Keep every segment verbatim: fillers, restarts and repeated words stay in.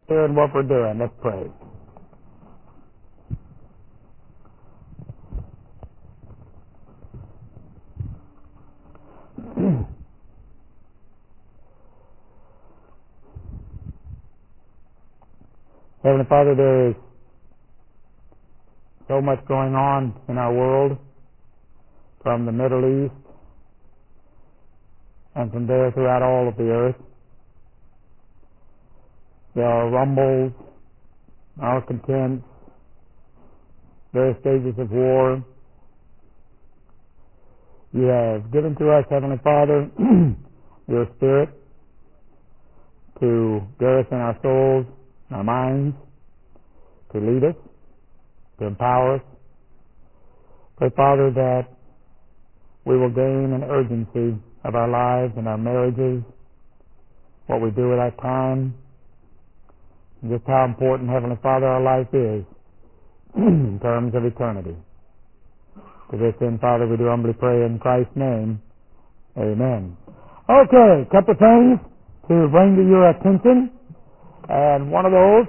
doing what we're doing. Let's pray. Heavenly Father, there is so much going on in our world, from the Middle East and from there throughout all of the earth. There are rumbles, malcontents, various stages of war. You have given to us, Heavenly Father, your Spirit to garrison our souls, our minds, to lead us, to empower us. Pray, Father, that we will gain an urgency of our lives and our marriages, what we do with our time, and just how important, Heavenly Father, our life is in terms of eternity. To this end, Father, we do humbly pray in Christ's name. Amen. Okay, a couple of things to bring to your attention, and one of those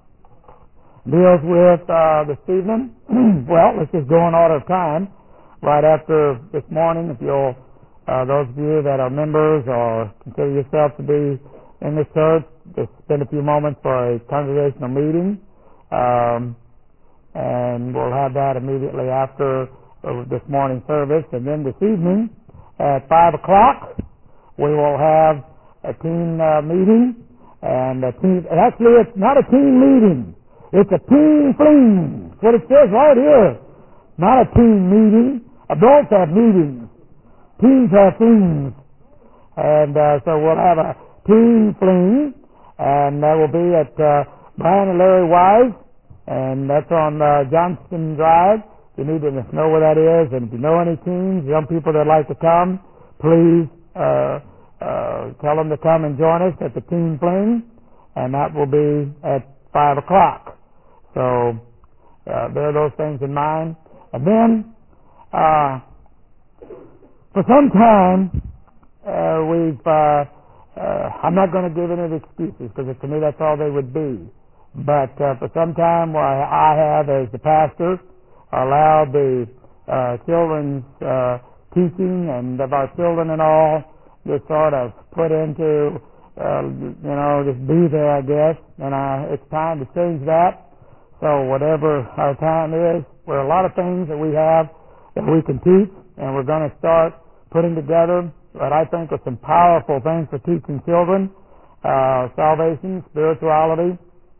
deals with uh, this evening. Well, let's just go in order of time. Right after this morning, if you'll, uh, those of you that are members or consider yourself to be in the church, just spend a few moments for a congregational meeting, um, and we'll have that immediately after uh, this morning service. And then this evening at five o'clock, we will have a teen uh, meeting, and a teen. Actually, it's not a teen meeting. It's a teen fling. That's what it says right here. Not a teen meeting. Adults have meetings. Teens have flings. And uh, so we'll have a teen fling, and that will be at uh, Brian and Larry Wise, and that's on uh, Johnston Drive. You need to know where that is, and if you know any teens, young people that like to come, please uh, uh, tell them to come and join us at the teen fling, and that will be at five o'clock. So uh, bear those things in mind. And then, uh, for some time, uh, we've, uh, uh, I'm not going to give any excuses, because to me that's all they would be. But uh, for some time, I have, as the pastor, allowed the uh, children's uh, teaching and of our children and all just sort of put into, uh, you know, just be there, I guess. And uh, it's time to change that. So whatever our time is, there are a lot of things that we have that we can teach, and we're going to start putting together what I think are some powerful things for teaching children. Uh, salvation, spirituality.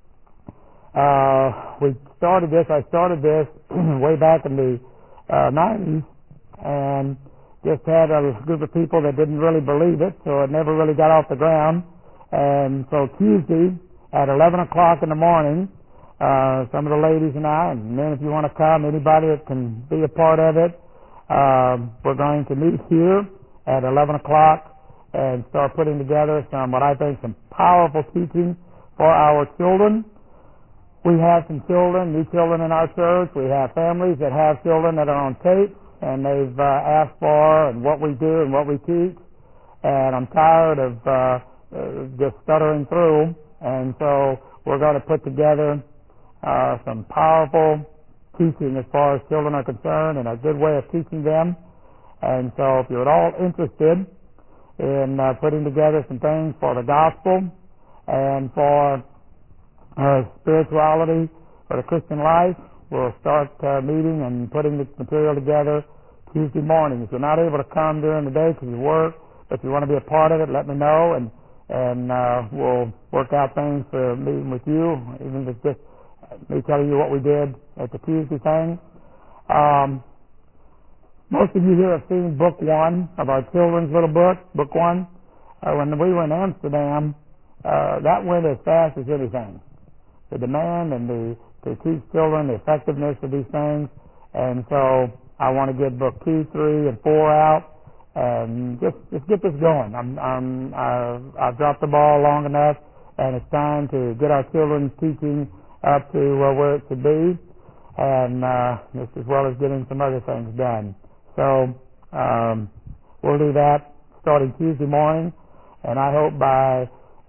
Uh, we started this, I started this way back in the uh, nineties, and just had a group of people that didn't really believe it, so it never really got off the ground. And so Tuesday at eleven o'clock in the morning, Uh, some of the ladies and I, and then if you want to come, anybody that can be a part of it, uh, we're going to meet here at eleven o'clock and start putting together some, what I think, some powerful teaching for our children. We have some children, new children in our church. We have families that have children that are on tape, and they've uh, asked for and what we do and what we teach. And I'm tired of uh, uh, just stuttering through, and so we're going to put together Uh, some powerful teaching as far as children are concerned, and a good way of teaching them. And so if you're at all interested in uh, putting together some things for the gospel and for uh, spirituality, for the Christian life, we'll start uh, meeting and putting this material together Tuesday morning. If you're not able to come during the day because you work, but you want to be a part of it, let me know, and, and uh, we'll work out things for meeting with you, even if it's just me telling you what we did at the Tuesday thing. Um, most of you here have seen book one of our children's little book, book one. Uh, when we were in Amsterdam, uh, that went as fast as anything. The demand and the to teach children the effectiveness of these things. And so I want to get book two, three, and four out, and just just get this going. I'm, I'm I've, I've dropped the ball long enough, and it's time to get our children's teaching up to uh, where it should be, and uh, just as well as getting some other things done. So um, we'll do that starting Tuesday morning, and I hope by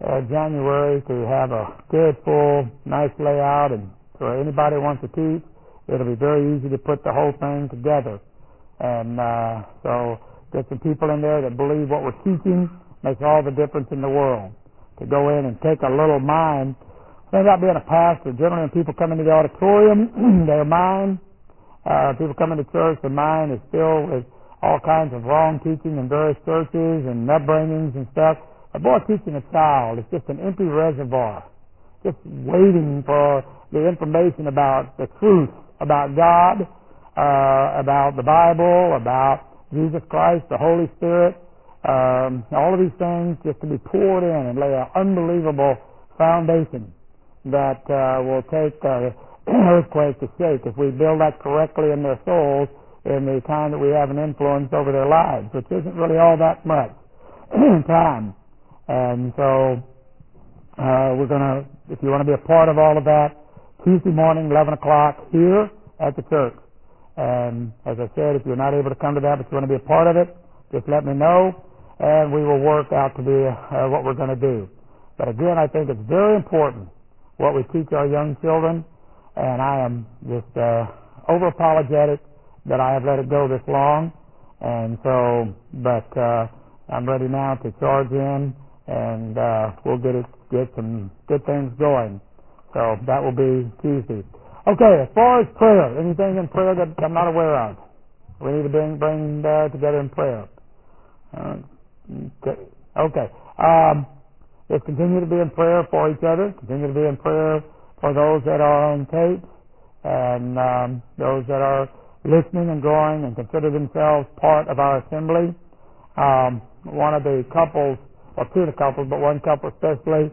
uh, January to have a good, full, nice layout, and for anybody who wants to teach, it'll be very easy to put the whole thing together. And uh, so get some people in there that believe what we're teaching makes all the difference in the world. To go in and take a little mind. Think about being a pastor. Generally, when people come into the auditorium, their mind, uh, people come into church, their mind is filled with all kinds of wrong teaching and various churches and upbringings and stuff. A boy teaching a child is just an empty reservoir, just waiting for the information about the truth, about God, uh, about the Bible, about Jesus Christ, the Holy Spirit, um, all of these things just to be poured in and lay an unbelievable foundation that uh, will take uh, earthquake to shake if we build that correctly in their souls in the time that we have an influence over their lives, which isn't really all that much time. And so uh, we're going to, if you want to be a part of all of that, Tuesday morning, eleven o'clock here at the church. And as I said, if you're not able to come to that but you want to be a part of it, just let me know, and we will work out to be uh, what we're going to do. But again, I think it's very important what we teach our young children, and I am just uh, over-apologetic that I have let it go this long. And so, but uh, I'm ready now to charge in, and uh, we'll get it, get some good things going. So that will be Tuesday. Okay, as far as prayer, anything in prayer that I'm not aware of, we need to bring bring uh, together in prayer. Uh, okay. okay. Um, let's continue to be in prayer for each other. Continue to be in prayer for those that are on tape and um, those that are listening and growing and consider themselves part of our assembly. Um, one of the couples, or two of the couples, but one couple especially,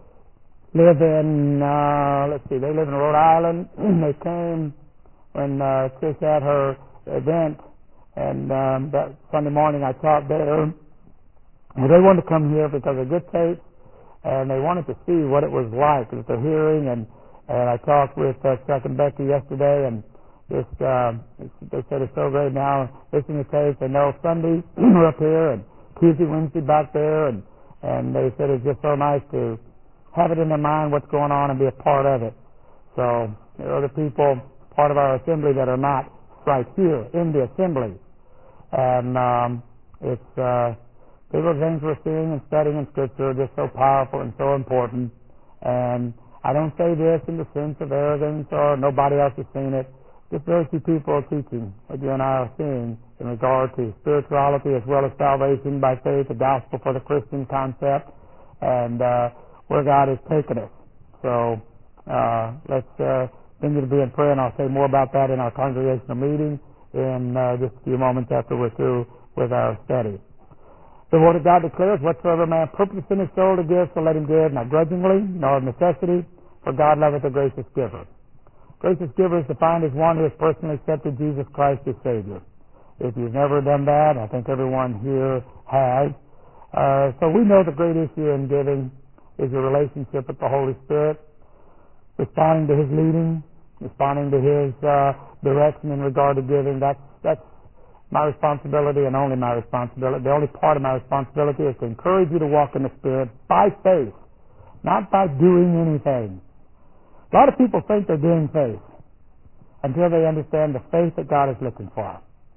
live in, uh, let's see, they live in Rhode Island. They came when uh, Trish had her event, and um, that Sunday morning I taught there. Well, they wanted to come here because of good tape, and they wanted to see what it was like that they're hearing. And, and I talked with uh, Chuck and Becky yesterday, and just uh, they said it's so great now listening to tape. They know Sunday we're up here, and Tuesday, Wednesday back there, and and they said it's just so nice to have it in their mind what's going on and be a part of it. So there are other people, part of our assembly, that are not right here in the assembly. And um, it's uh, these are things we're seeing and studying in Scripture are just so powerful and so important. And I don't say this in the sense of arrogance or nobody else has seen it. Just very few people are teaching what you and I are seeing in regard to spirituality as well as salvation by faith, the gospel for the Christian concept, and uh, where God has taken us. So uh, let's uh, continue to be in prayer, and I'll say more about that in our congregational meeting in uh, just a few moments after we're through with our study. The Word of God declares, whatsoever man purposes in his soul to give, so let him give, not grudgingly, nor of necessity, for God loveth a gracious giver. Gracious giver is defined as one who has personally accepted Jesus Christ as Savior. If you've never done that, I think everyone here has. Uh, so we know the great issue in giving is your relationship with the Holy Spirit, responding to His leading, responding to His uh, direction in regard to giving. That's that's my responsibility and only my responsibility. The only part of my responsibility is to encourage you to walk in the Spirit by faith, not by doing anything. A lot of people think they're doing faith until they understand the faith that God is looking for.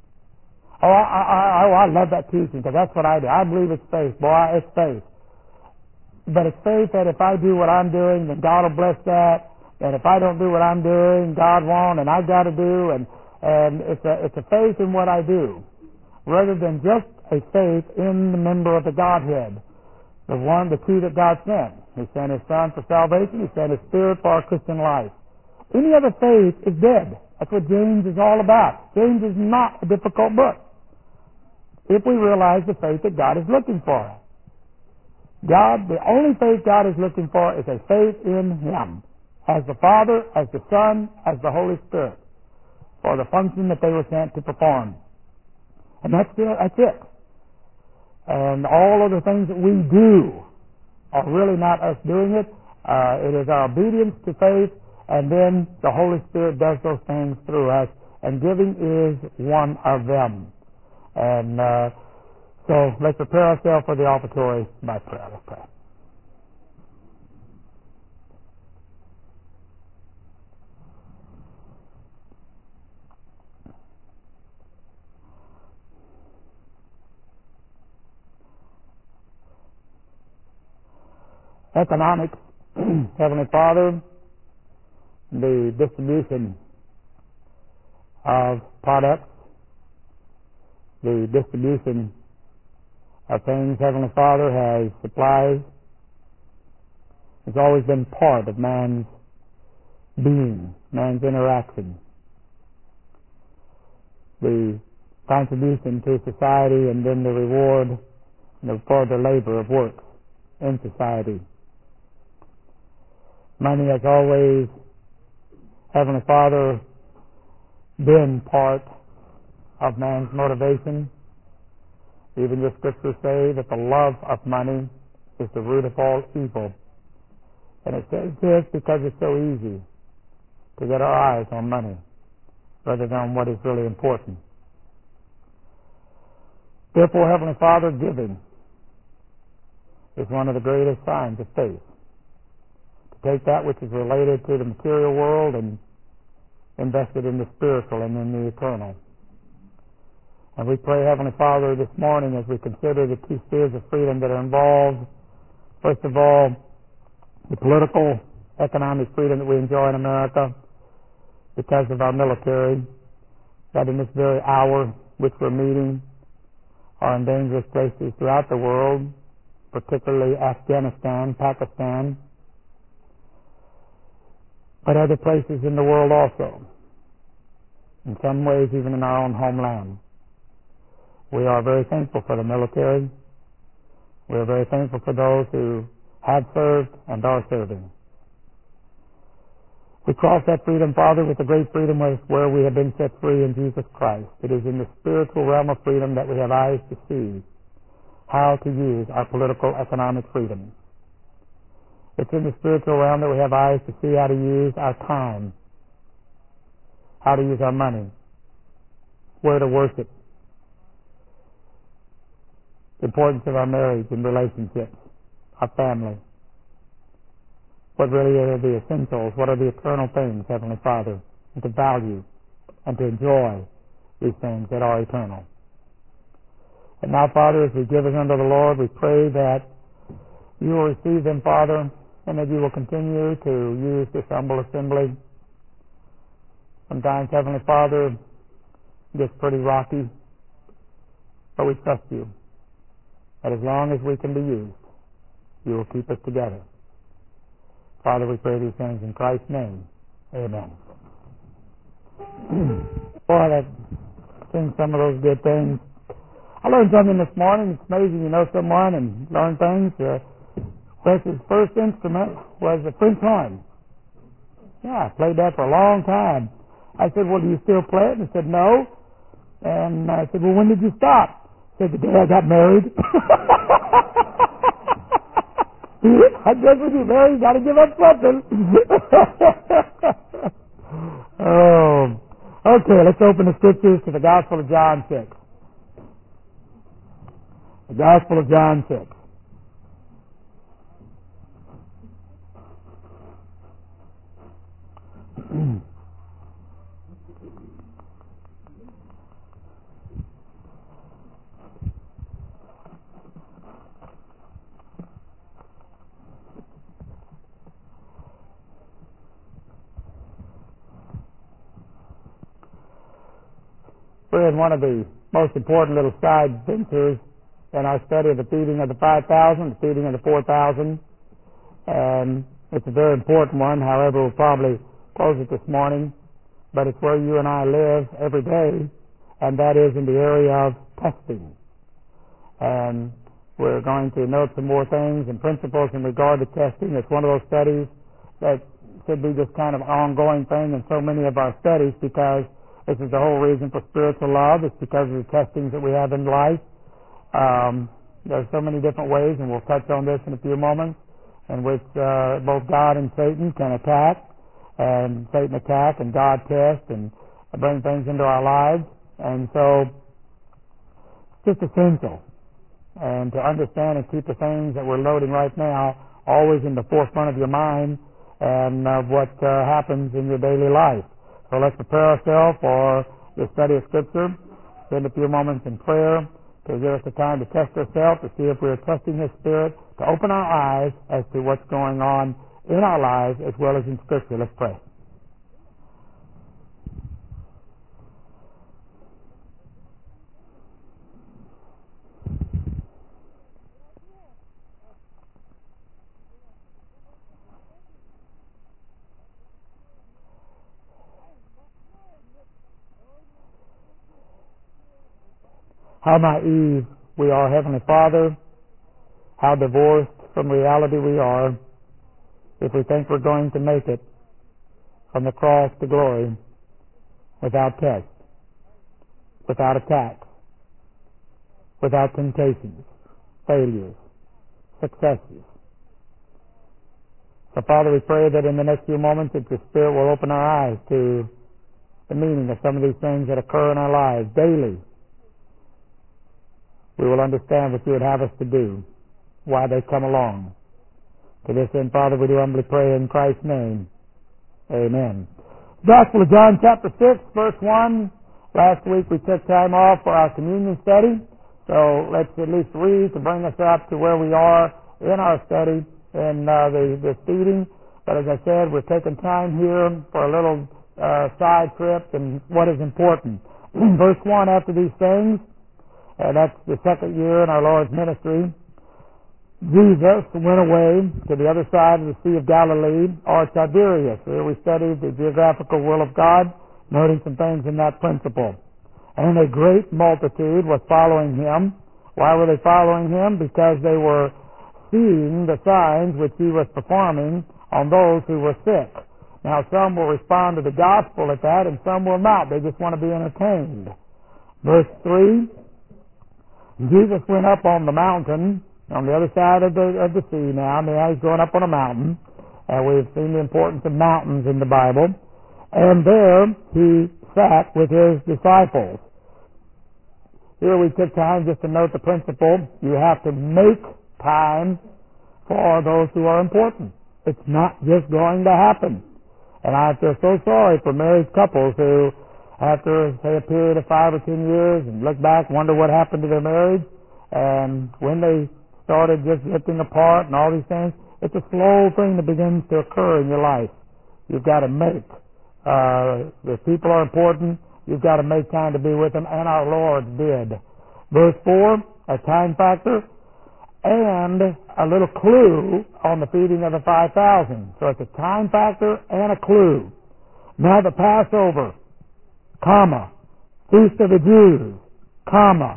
Oh, I, I, I, oh, I love that teaching because that's what I do. I believe it's faith. Boy, it's faith. But it's faith that if I do what I'm doing, then God will bless that. And if I don't do what I'm doing, God won't, and I've got to do. And, and it's a, it's a faith in what I do rather than just a faith in the member of the Godhead, the one, the two that God sent. He sent His Son for salvation. He sent His Spirit for our Christian life. Any other faith is dead. That's what James is all about. James is not a difficult book if we realize the faith that God is looking for. God, the only faith God is looking for is a faith in Him, as the Father, as the Son, as the Holy Spirit, for the function that they were sent to perform. And that's it. That's it. And all of the things that we do are really not us doing it. Uh, it is our obedience to faith, and then the Holy Spirit does those things through us, and giving is one of them. And uh, so let's prepare ourselves for the offertory by prayer. Let's pray. economics, Heavenly Father, the distribution of products, the distribution of things, Heavenly Father, has supplies, has always been part of man's being, man's interaction. The contribution to society and then the reward for the labor of works in society. Money has always, Heavenly Father, been part of man's motivation. Even the scriptures say that the love of money is the root of all evil. And it says this because it's so easy to get our eyes on money rather than on what is really important. Therefore, Heavenly Father, giving is one of the greatest signs of faith. To take that which is related to the material world and invest it in the spiritual and in the eternal. And we pray, Heavenly Father, this morning as we consider the two spheres of freedom that are involved. First of all, the political, economic freedom that we enjoy in America because of our military, that in this very hour which we're meeting are in dangerous places throughout the world, particularly Afghanistan, Pakistan, but other places in the world also, in some ways even in our own homeland. We are very thankful for the military. We are very thankful for those who have served and are serving. We cross that freedom, Father, with the great freedom where we have been set free in Jesus Christ. It is in the spiritual realm of freedom that we have eyes to see how to use our political, economic freedom. It's in the spiritual realm that we have eyes to see how to use our time, how to use our money, where to worship, the importance of our marriage and relationships, our family. What really are the essentials? What are the eternal things, Heavenly Father? And to value and to enjoy these things that are eternal. And now, Father, as we give us unto the Lord, we pray that you will receive them, Father, and that you will continue to use this humble assembly. Sometimes, Heavenly Father, it gets pretty rocky, but we trust you that as long as we can be used, you will keep us together. Father, we pray these things in Christ's name. Amen. Boy, that sings some of those good things. I learned something this morning. It's amazing you know someone and learn things. Uh, Wes's first instrument was a French horn. Yeah, I played that for a long time. I said, well, do you still play it? And he said, no. And I said, well, when did you stop? He said, the day I got married. I guess when you're married, you got to give up something. Oh, okay, let's open the scriptures to the Gospel of John six. The Gospel of John six. We're in one of the most important little side ventures in our study of the feeding of the five thousand, the feeding of the four thousand. And it's a very important one. However, we'll probably close it this morning. But it's where you and I live every day, and that is in the area of testing. And we're going to note some more things and principles in regard to testing. It's one of those studies that should be just kind of an ongoing thing in so many of our studies, because this is the whole reason for spiritual love. It's because of the testings that we have in life. Um, there's so many different ways, and we'll touch on this in a few moments, in which uh, both God and Satan can attack, and Satan attack and God test and bring things into our lives. And so it's just essential. And to understand and keep the things that we're loading right now always in the forefront of your mind and uh, what uh, happens in your daily life. So let's prepare ourselves for the study of Scripture. Spend a few moments in prayer to give us the time to test ourselves, to see if we are trusting His Spirit to open our eyes as to what's going on in our lives as well as in Scripture. Let's pray. How naive we are, Heavenly Father. How divorced from reality we are if we think we're going to make it from the cross to glory without test, without attacks, without temptations, failures, successes. So, Father, we pray that in the next few moments that your Spirit will open our eyes to the meaning of some of these things that occur in our lives daily. We will understand what you would have us to do, why they come along. To this end, Father, we do humbly pray in Christ's name. Amen. Gospel of John chapter six, verse one. Last week we took time off for our communion study, so let's at least read to bring us up to where we are in our study in uh, the, the feeding. But as I said, we're taking time here for a little uh, side trip and what is important. Verse one, after these things, Uh, that's the second year in our Lord's ministry, Jesus went away to the other side of the Sea of Galilee, or Tiberias. Here we studied the geographical will of God, noting some things in that principle. And a great multitude was following him. Why were they following him? Because they were seeing the signs which he was performing on those who were sick. Now, some will respond to the gospel at that, and some will not. They just want to be entertained. Verse three, Jesus went up on the mountain, on the other side of the of the sea now. Now he's going up on a mountain. And we've seen the importance of mountains in the Bible. And there he sat with his disciples. Here we took time just to note the principle. You have to make time for those who are important. It's not just going to happen. And I feel so sorry for married couples who, after, say, a period of five or ten years and look back, wonder what happened to their marriage, and when they started just drifting apart and all these things, it's a slow thing that begins to occur in your life. You've got to make. Uh, if people are important, you've got to make time to be with them, and our Lord did. Verse four, a time factor, and a little clue on the feeding of the five thousand. So it's a time factor and a clue. Now the Passover, comma, Feast of the Jews, comma.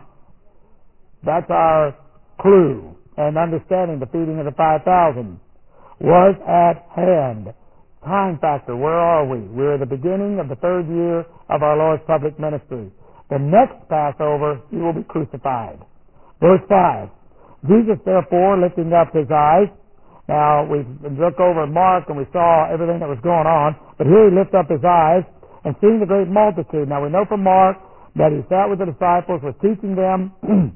That's our clue and understanding the feeding of the five thousand was at hand. Time factor, where are we? We're at the beginning of the third year of our Lord's public ministry. The next Passover, he will be crucified. Verse five, Jesus therefore lifting up his eyes. Now we look over Mark and we saw everything that was going on, but here he lifts up his eyes and seeing the great multitude. Now we know from Mark that he sat with the disciples, was teaching them,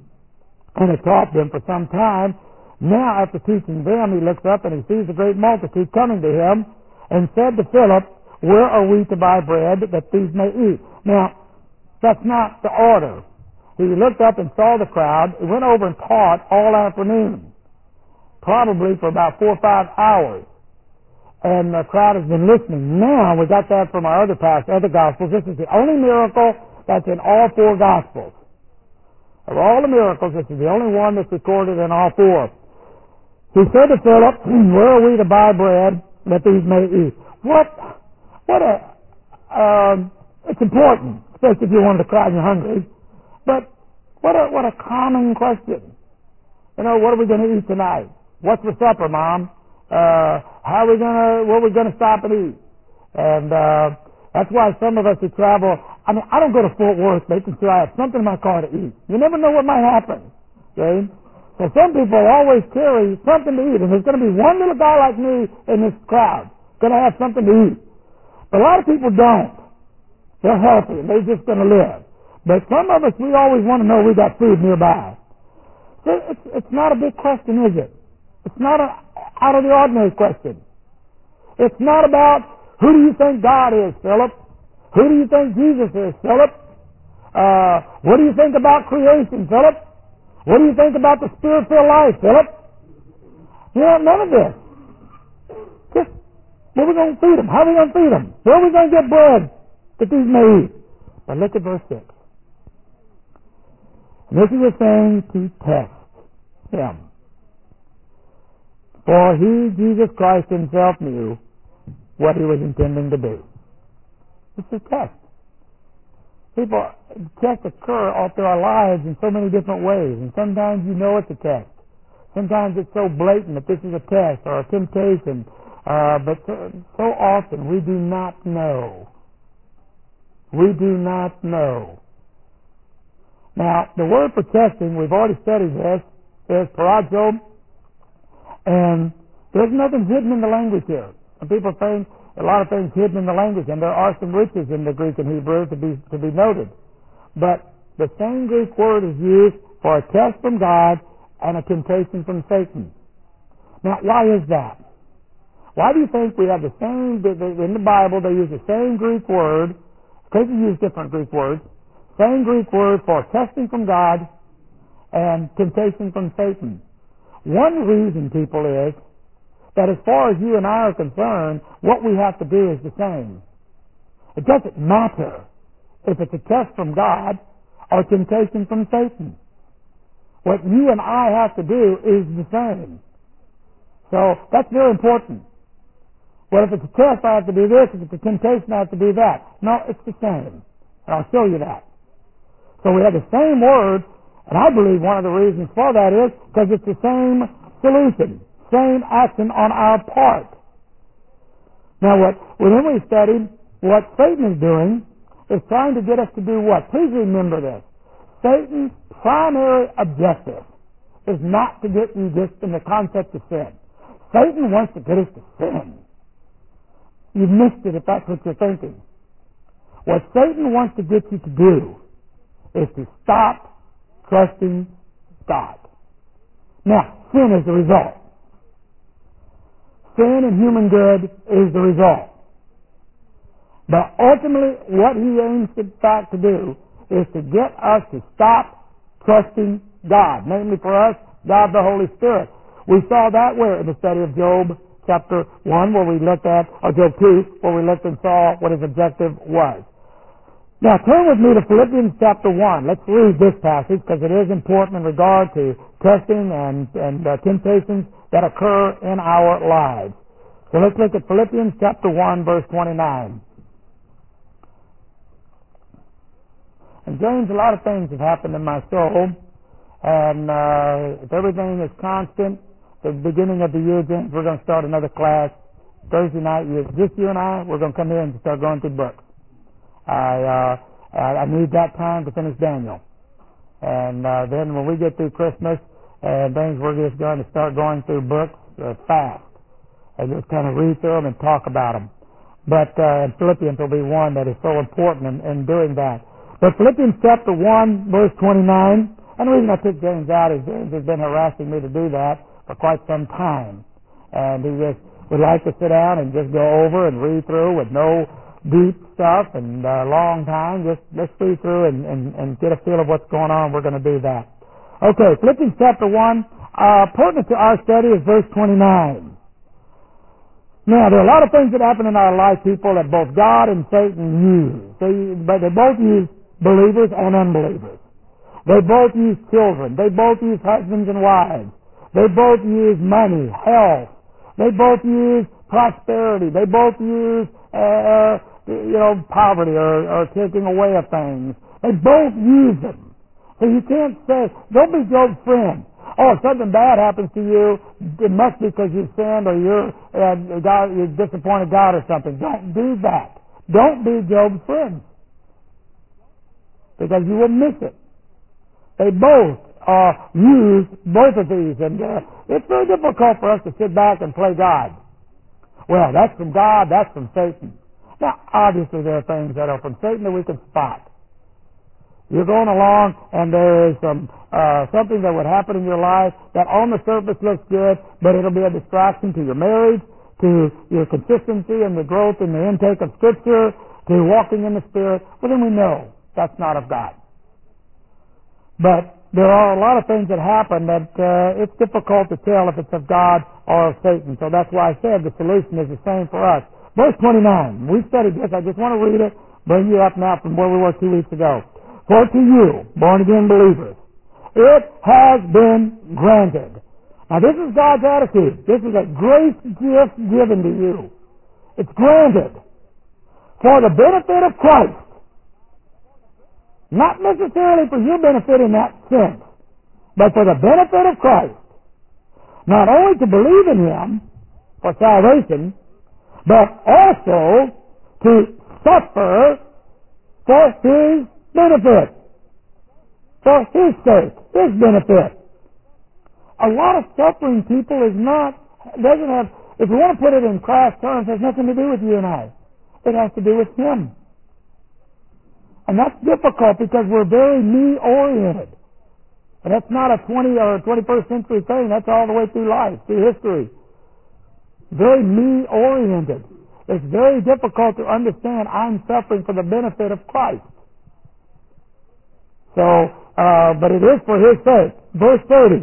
and had taught them for some time. Now after teaching them, he looks up and he sees the great multitude coming to him, and said to Philip, where are we to buy bread that these may eat? Now, that's not the order. He looked up and saw the crowd. He went over and taught all afternoon, probably for about four or five hours. And the crowd has been listening. Now, we got that from our other past, other Gospels. This is the only miracle that's in all four Gospels. Of all the miracles, this is the only one that's recorded in all four. He said to Philip, where are we to buy bread that these may eat? What, what a, um, it's important, especially if you wanted to cry and you're hungry. But what a, what a common question. You know, what are we going to eat tonight? What's for supper, Mom? Uh, how are we gonna, what are we gonna stop and eat? And, uh, that's why some of us who travel, I mean, I don't go to Fort Worth making sure I have something in my car to eat. You never know what might happen. Okay? So some people always carry something to eat, and there's gonna be one little guy like me in this crowd, gonna have something to eat. But a lot of people don't. They're healthy, and they're just gonna live. But some of us, we always want to know we got food nearby. So it's, it's not a big question, is it? It's not an out of the ordinary question. It's not about who do you think God is, Philip? Who do you think Jesus is, Philip? Uh, what do you think about creation, Philip? What do you think about the spirit-filled life, Philip? You know, none of this. Just, where are we going to feed them? How are we going to feed them? Where are we going to get bread that these may eat? But look at verse six. And this is a thing to test him. For he, Jesus Christ himself, knew what he was intending to do. It's a test. People, tests occur all through our lives in so many different ways, and sometimes you know it's a test. Sometimes it's so blatant that this is a test or a temptation, uh, but so, so often we do not know. We do not know. Now, the word for testing, we've already studied this, is parazo, and there's nothing hidden in the language here. And people think a lot of things hidden in the language, and there are some riches in the Greek and Hebrew to be to be noted. But the same Greek word is used for a test from God and a temptation from Satan. Now, why is that? Why do you think we have the same, in the Bible, they use the same Greek word, because they use different Greek words, same Greek word for testing from God and temptation from Satan. One reason, people, is that as far as you and I are concerned, what we have to do is the same. It doesn't matter if it's a test from God or temptation from Satan. What you and I have to do is the same. So that's very important. Well, if it's a test, I have to do this. If it's a temptation, I have to do that. No, it's the same. And I'll show you that. So we have the same word, and I believe one of the reasons for that is because it's the same solution, same action on our part. Now, what when we studied what Satan is doing is trying to get us to do what? Please remember this. Satan's primary objective is not to get you just in the concept of sin. Satan wants to get us to sin. You've missed it if that's what you're thinking. What Satan wants to get you to do is to stop trusting God. Now, sin is the result. Sin and human good is the result. But ultimately, what he aims to, to do is to get us to stop trusting God. Namely for us, God the Holy Spirit. We saw that where in the study of Job chapter one, where we looked at, or Job two, where we looked and saw what his objective was. Now turn with me to Philippians chapter one. Let's read this passage because it is important in regard to testing and, and uh, temptations that occur in our lives. So let's look at Philippians chapter one, verse twenty-nine. And James, a lot of things have happened in my soul, and uh, if everything is constant, at the beginning of the year, James, we're going to start another class Thursday night. Just you and I, we're going to come here and start going through books. I, uh, I need that time to finish Daniel. And uh, then when we get through Christmas and things, we're just going to start going through books uh, fast and just kind of read through them and talk about them. But uh, and Philippians will be one that is so important in, in doing that. But Philippians chapter one, verse twenty-nine, and the reason I took James out is James has been harassing me to do that for quite some time. And he just would like to sit down and just go over and read through with no deep stuff and a uh, long time. Just let's read through and, and, and get a feel of what's going on. We're going to do that. Okay, Philippians chapter one, uh, pertinent to our study is verse twenty-nine. Now, there are a lot of things that happen in our life, people, that both God and Satan use. They, but they both use believers and unbelievers. They both use children. They both use husbands and wives. They both use money, health. They both use prosperity. They both use uh, you know, poverty or, or taking away of things. They both use them. So you can't say, don't be Job's friend. Oh, if something bad happens to you, it must be because you've sinned or you're, uh, God, you've disappointed God or something. Don't do that. Don't be Job's friend. Because you will miss it. They both uh, use both of these. And uh, it's very difficult for us to sit back and play God. Well, that's from God, that's from Satan. Now, obviously there are things that are from Satan that we can spot. You're going along and there is some uh, something that would happen in your life that on the surface looks good, but it'll be a distraction to your marriage, to your consistency and the growth in the intake of Scripture, to walking in the Spirit. Well, then we know that's not of God. But there are a lot of things that happen that uh, it's difficult to tell if it's of God or of Satan. So that's why I said the solution is the same for us. Verse twenty-nine. We studied this. I just want to read it, bring you up now from where we were two weeks ago. For to you, born-again believers, it has been granted. Now this is God's attitude. This is a grace gift given to you. It's granted for the benefit of Christ. Not necessarily for your benefit in that sense, but for the benefit of Christ. Not only to believe in Him for salvation, but also to suffer for His benefit. For His sake, His benefit. A lot of suffering, people, is not, doesn't have, if you want to put it in crass terms, has nothing to do with you and I. It has to do with Him. And that's difficult because we're very me-oriented. And that's not a twentieth or twenty-first century thing. That's all the way through life, through history. Very me-oriented. It's very difficult to understand I'm suffering for the benefit of Christ. So, uh, but it is for His sake. Verse thirty.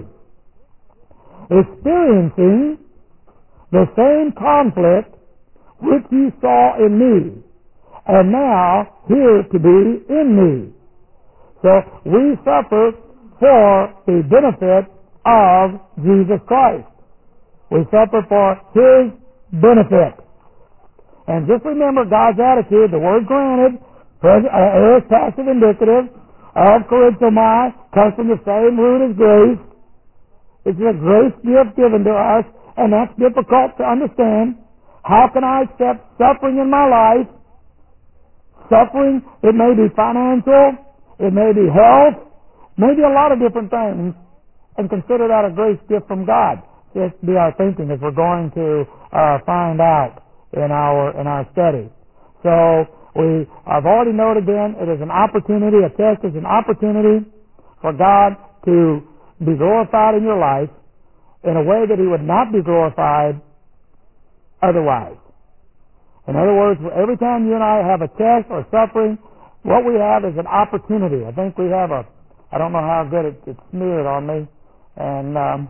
Experiencing the same conflict which you saw in me, and now here to be in me. So we suffer for the benefit of Jesus Christ. We suffer for His benefit. And just remember God's attitude, the word granted, present, uh, aorist passive indicative of charizomai, comes from the same root as grace. It's a grace gift given to us, and that's difficult to understand. How can I accept suffering in my life? Suffering, it may be financial, it may be health, maybe a lot of different things, and consider that a grace gift from God. This will be our thinking as we're going to uh, find out in our in our study. So we I've already noted then it is an opportunity, a test is an opportunity for God to be glorified in your life in a way that He would not be glorified otherwise. In other words, every time you and I have a test or suffering, what we have is an opportunity. I think we have a, I don't know how good it, it's smeared on me, and um,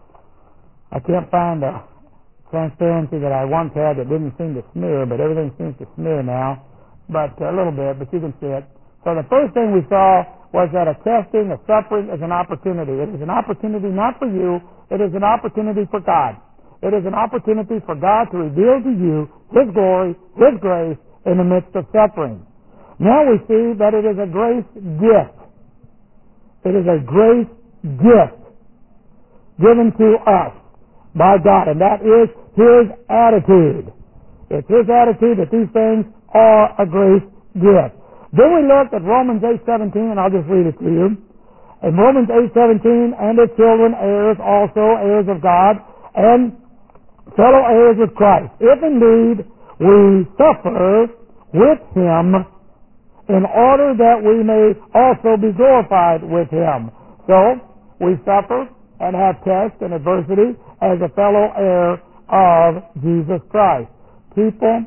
I can't find the transparency that I once had that didn't seem to smear, but everything seems to smear now, but a little bit, but you can see it. So the first thing we saw was that a testing, a suffering is an opportunity. It is an opportunity not for you, it is an opportunity for God. It is an opportunity for God to reveal to you His glory, His grace in the midst of suffering. Now we see that it is a grace gift. It is a grace gift given to us by God, and that is His attitude. It's His attitude that these things are a grace gift. Then we looked at Romans eight seventeen, and I'll just read it to you. In Romans eight seventeen, and the children heirs also, heirs of God, and fellow heirs with Christ, if indeed we suffer with Him, in order that we may also be glorified with Him. So, we suffer and have test and adversity as a fellow heir of Jesus Christ. People,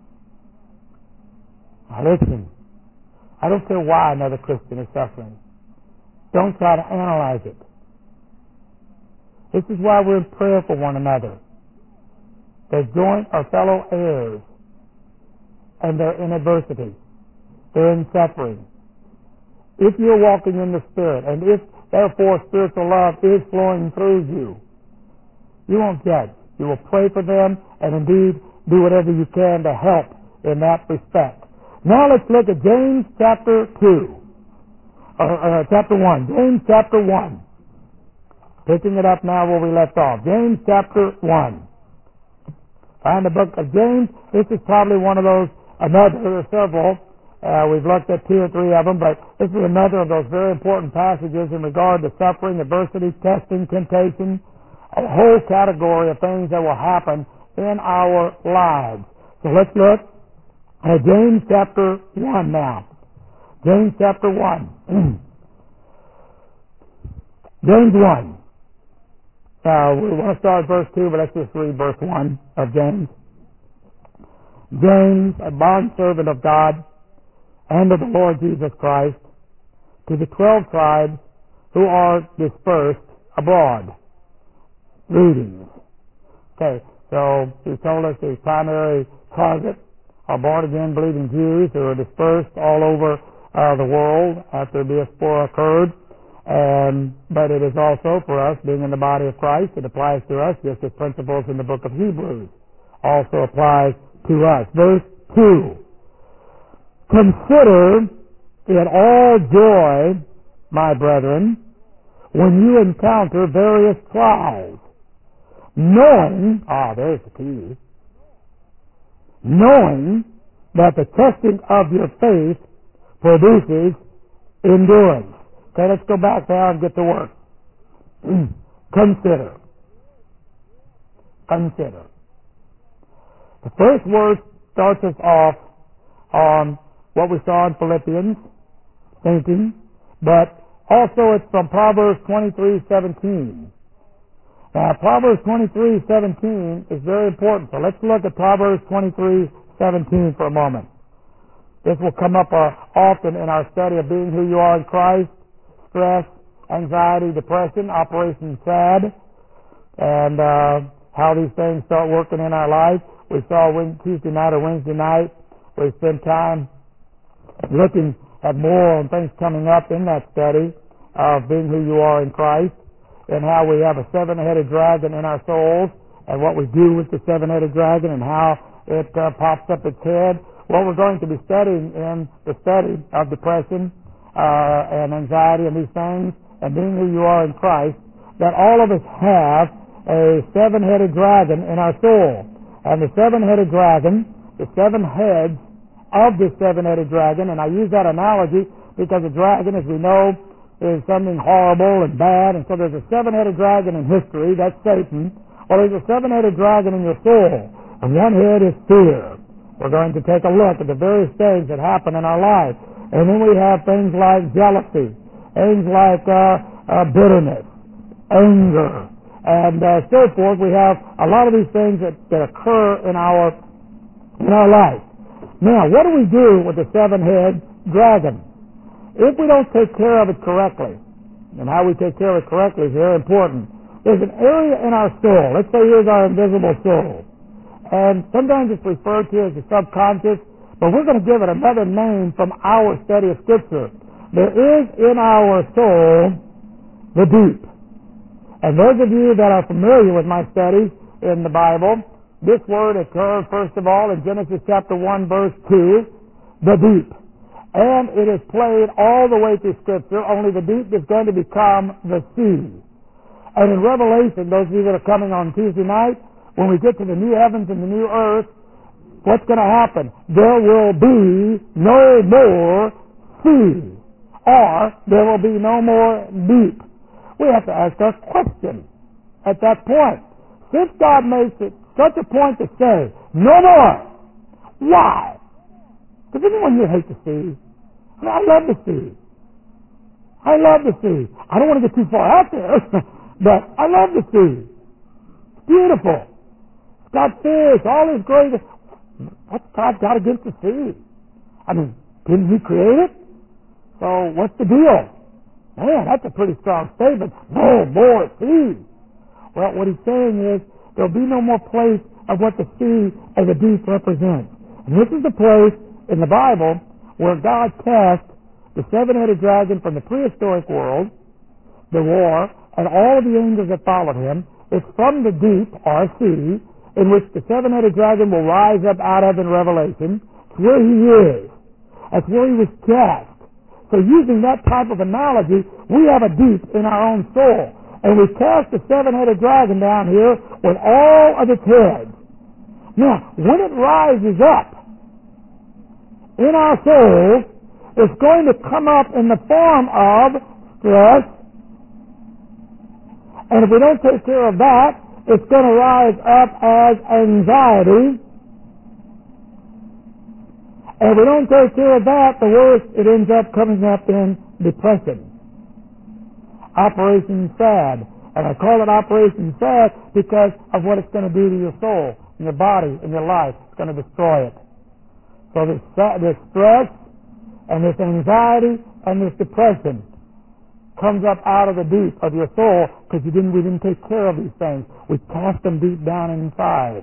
now listen, I don't care why another Christian is suffering. Don't try to analyze it. This is why we're in prayer for one another. They're joint or fellow heirs, and they're in adversity. They're in suffering. If you're walking in the Spirit, and if, therefore, spiritual love is flowing through you, you won't judge. You will pray for them, and indeed do whatever you can to help in that respect. Now let's look at James chapter two, or uh, chapter one. James chapter one. Picking it up now where we left off. James chapter one. Find the book of James. This is probably one of those, another, there are several. Uh, we've looked at two or three of them, but this is another of those very important passages in regard to suffering, adversity, testing, temptation, a whole category of things that will happen in our lives. So let's look at James chapter one now. James chapter one. James one. Uh, we want to start verse two, but let's just read verse one of James. James, a bondservant of God and of the Lord Jesus Christ, to the twelve tribes who are dispersed abroad. Greetings. Okay, so he told us the primary target are born-again believing Jews who are dispersed all over uh, the world after diaspora occurred. And, but it is also for us, being in the body of Christ, it applies to us just as principles in the book of Hebrews also applies to us. Verse two, consider it all joy, my brethren, when you encounter various trials, knowing, ah, there's the key, knowing that the testing of your faith produces endurance. Okay, let's go back now and get to work. Consider. Consider. The first word starts us off on what we saw in Philippians, thinking, but also it's from Proverbs twenty-three seventeen. Now, Proverbs twenty-three seventeen is very important, so let's look at Proverbs twenty-three seventeen for a moment. This will come up uh, often in our study of being who you are in Christ, stress, anxiety, depression, Operation SAD, and uh, how these things start working in our life. We saw Tuesday night or Wednesday night, we spent time looking at more on things coming up in that study of being who you are in Christ, and how we have a seven-headed dragon in our souls, and what we do with the seven-headed dragon, and how it uh, pops up its head. What we're going to be studying in the study of depression uh, and anxiety and these things, and being who you are in Christ, that all of us have a seven-headed dragon in our soul. And the seven-headed dragon, the seven heads of this seven-headed dragon, and I use that analogy because a dragon, as we know, is something horrible and bad, and so there's a seven-headed dragon in history, that's Satan. Well, there's a seven-headed dragon in your soul, and one head is fear. We're going to take a look at the various things that happen in our life. And then we have things like jealousy, things like uh, uh, bitterness, anger, and uh, so forth. We have a lot of these things that, that occur in our in our life. Now, what do we do with the seven-head dragon? If we don't take care of it correctly, and how we take care of it correctly is very important. There's an area in our soul. Let's say here's our invisible soul. And sometimes it's referred to as the subconscious, but we're going to give it another name from our study of Scripture. There is in our soul the deep. And those of you that are familiar with my studies in the Bible, this word occurred first of all in Genesis chapter one, verse two, the deep. And it is played all the way through Scripture, only the deep is going to become the sea. And in Revelation, those of you that are coming on Tuesday night, when we get to the new heavens and the new earth, what's going to happen? There will be no more sea, or there will be no more deep. We have to ask our question at that point. Since God makes it such a point to say, no more, why? Does anyone here hate the sea? I, mean, I love the sea. I love the sea. I don't want to get too far out there, but I love the sea. It's beautiful. It's got fish, all this great. What's God got against the sea? I mean, didn't He create it? So what's the deal? Man, that's a pretty strong statement. No more sea. Well, what He's saying is there'll be no more place of what the sea and the deep represents. And this is the place in the Bible where God cast the seven-headed dragon from the prehistoric world, the war, and all of the angels that followed him. It's from the deep, or sea, in which the seven-headed dragon will rise up out of in Revelation. It's where he is. That's where he was cast. So using that type of analogy, we have a deep in our own soul. And we cast the seven-headed dragon down here with all of its heads. Now, when it rises up in our souls, it's going to come up in the form of stress. And if we don't take care of that, it's going to rise up as anxiety. And if we don't take care of that, the worst, it ends up coming up in depression. Operation SAD. And I call it Operation SAD because of what it's going to do to your soul, and your body, and your life. It's going to destroy it. So this, this stress and this anxiety and this depression comes up out of the deep of your soul, Because you didn't, we didn't take care of these things. We cast them deep down inside.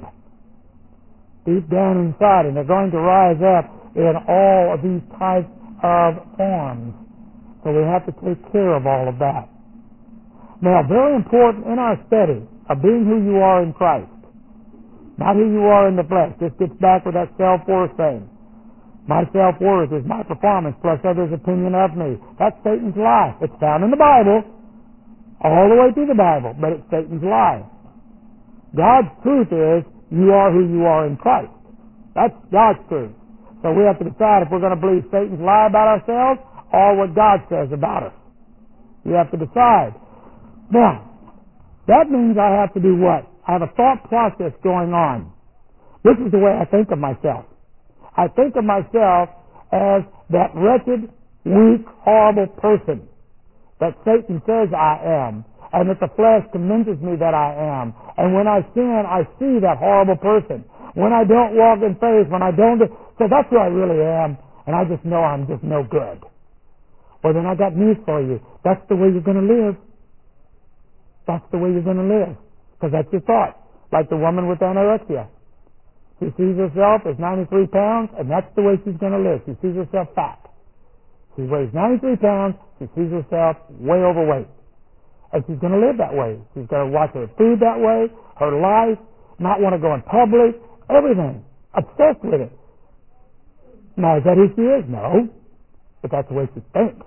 Deep down inside. And they're going to rise up in all of these types of forms. So we have to take care of all of that. Now, very important in our study of being who you are in Christ. Not who you are in the flesh. This gets back with that self-worth thing. My self-worth is my performance plus others' opinion of me. That's Satan's lie. It's found in the Bible, all the way through the Bible, but it's Satan's lie. God's truth is you are who you are in Christ. That's God's truth. So we have to decide if we're going to believe Satan's lie about ourselves or what God says about us. You have to decide. Now, that means I have to do what? I have a thought process going on. This is the way I think of myself. I think of myself as that wretched, weak, horrible person that Satan says I am, and that the flesh convinces me that I am. And when I sin, I see that horrible person. When I don't walk in faith, when I don't do, so that's who I really am, and I just know I'm just no good. Well, then I got news for you. That's the way you're going to live. That's the way you're going to live. Because that's your thought. Like the woman with anorexia. She sees herself as ninety-three pounds, and that's the way she's going to live. She sees herself fat. She weighs ninety-three pounds. She sees herself way overweight. And she's going to live that way. She's going to watch her food that way, her life, not want to go in public, everything. Obsessed with it. Now, is that who she is? No. But that's the way she thinks.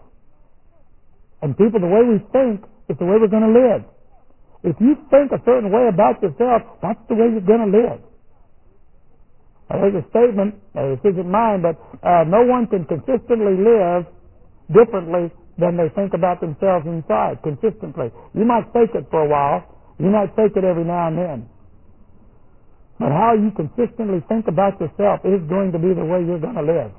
And people, the way we think is the way we're going to live. If you think a certain way about yourself, that's the way you're going to live. Now, there's a statement, uh, this isn't mine, but uh, no one can consistently live differently than they think about themselves inside, consistently. You might fake it for a while. You might fake it every now and then. But how you consistently think about yourself is going to be the way you're going to live.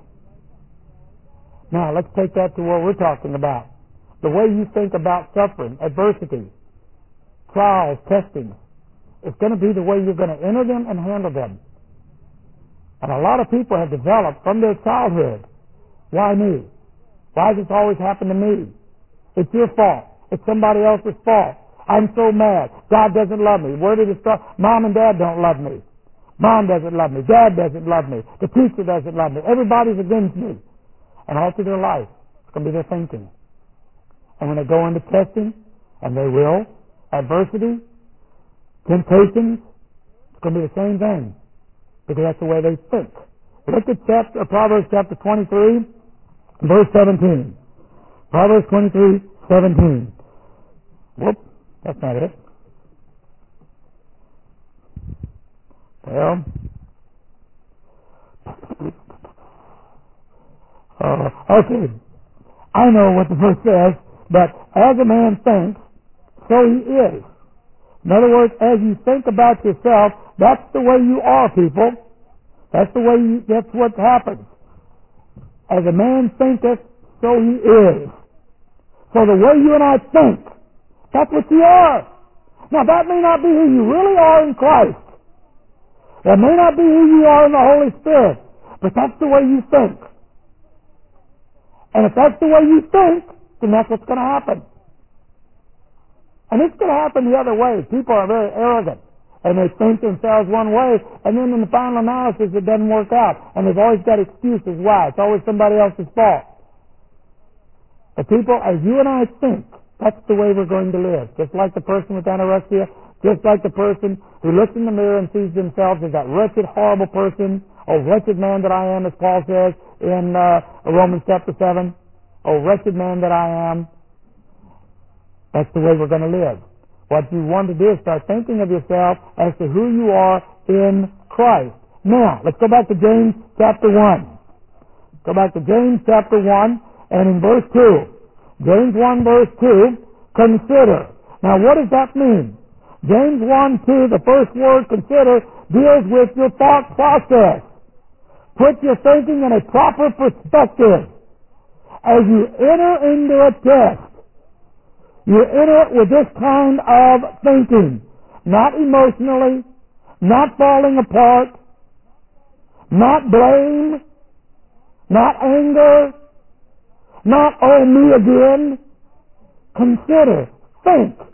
Now, let's take that to what we're talking about. The way you think about suffering, adversity, trials, testings, it's going to be the way you're going to enter them and handle them. And a lot of people have developed from their childhood, why me? Why does this always happen to me? It's your fault. It's somebody else's fault. I'm so mad. God doesn't love me. Where did it start? Mom and Dad don't love me. Mom doesn't love me. Dad doesn't love me. The teacher doesn't love me. Everybody's against me. And all through their life, it's going to be their thinking. And when they go into testing, and they will, adversity, temptations, it's going to be the same thing. Because that's the way they think. Look at chapter, Proverbs chapter twenty-three, verse seventeen. Proverbs twenty-three, seventeen. Whoop, that's not it. Well, uh, okay. I know what the verse says, but as a man thinks, so he is. In other words, as you think about yourself, that's the way you are, people. That's the way you, that's what happens. As a man thinketh, so he is. So the way you and I think, that's what you are. Now that may not be who you really are in Christ. That may not be who you are in the Holy Spirit. But that's the way you think. And if that's the way you think, then that's what's going to happen. And it's going to happen the other way. People are very arrogant. And they think themselves one way, and then in the final analysis it doesn't work out. And they've always got excuses why. It's always somebody else's fault. The people, as you and I think, that's the way we're going to live. Just like the person with anorexia, just like the person who looks in the mirror and sees themselves as that wretched, horrible person, oh, wretched man that I am, as Paul says in uh, Romans chapter seven. Oh, wretched man that I am. That's the way we're going to live. What you want to do is start thinking of yourself as to who you are in Christ. Now, let's go back to James chapter one. Go back to James chapter one, and in verse two. James one verse two, consider. Now, what does that mean? James one two, the first word, consider, deals with your thought process. Put your thinking in a proper perspective. As you enter into a test, you enter it with this kind of thinking. Not emotionally, not falling apart, not blame, not anger, not oh me again. Consider, think.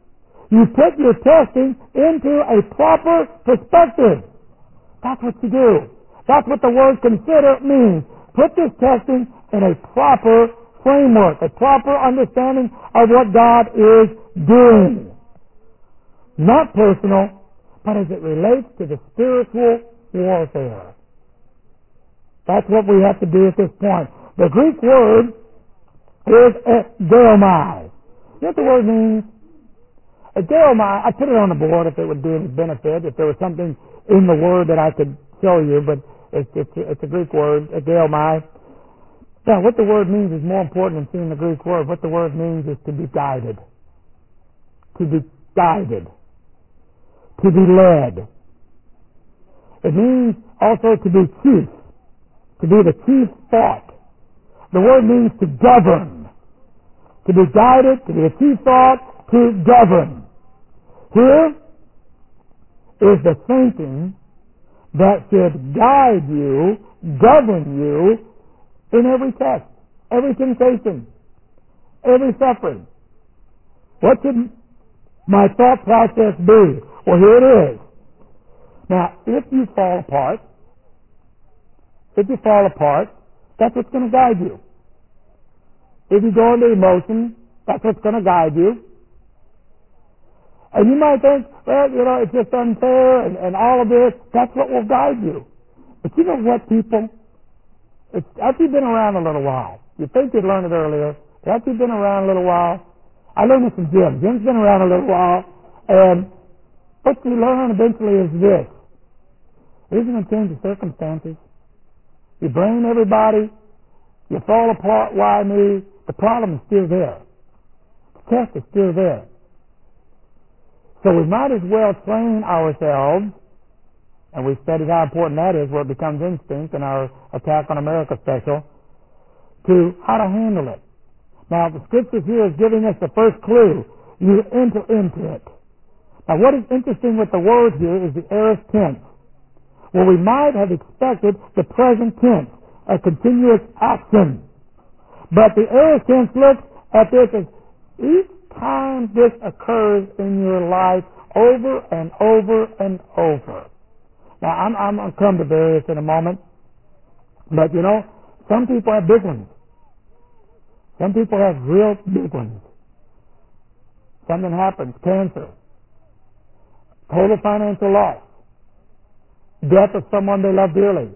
You put your testing into a proper perspective. That's what you do. That's what the word consider means. Put this testing in a proper framework, a proper understanding of what God is doing. Not personal, but as it relates to the spiritual warfare. That's what we have to do at this point. The Greek word is egeomai. You know what the word means? Egeomai, I put it on the board if it would do any benefit, if there was something in the word that I could show you, but it's, it's, it's a Greek word, egeomai. Now, what the word means is more important than seeing the Greek word. What the word means is to be guided. To be guided. To be led. It means also to be chief. To be the chief thought. The word means to govern. To be guided, to be the chief thought, to govern. Here is the thinking that should guide you, govern you in every test, every temptation, every suffering. What should my thought process be? Well, here it is. Now, if you fall apart, if you fall apart, that's what's going to guide you. If you go into emotion, that's what's going to guide you. And you might think, well, you know, it's just unfair and, and all of this. That's what will guide you. But you know what, people? It's, after you've been around a little while, you think you'd learned it earlier, but after you've been around a little while, I learned this from Jim. Jim's been around a little while, and what you learn eventually is this. It isn't going to change the circumstances. You blame everybody. You fall apart. Why me? The problem is still there. The test is still there. So we might as well train ourselves, and we've studied how important that is, where it becomes instinct in our Attack on America special, to how to handle it. Now, the scriptures here is giving us the first clue. You enter into it. Now, what is interesting with the word here is the aorist tense. Well, we might have expected the present tense, a continuous action. But the aorist tense looks at this as each time this occurs in your life over and over and over. Now, I'm, I'm going to come to various in a moment. But, you know, some people have big ones. Some people have real big ones. Something happens, cancer, total financial loss, death of someone they love dearly.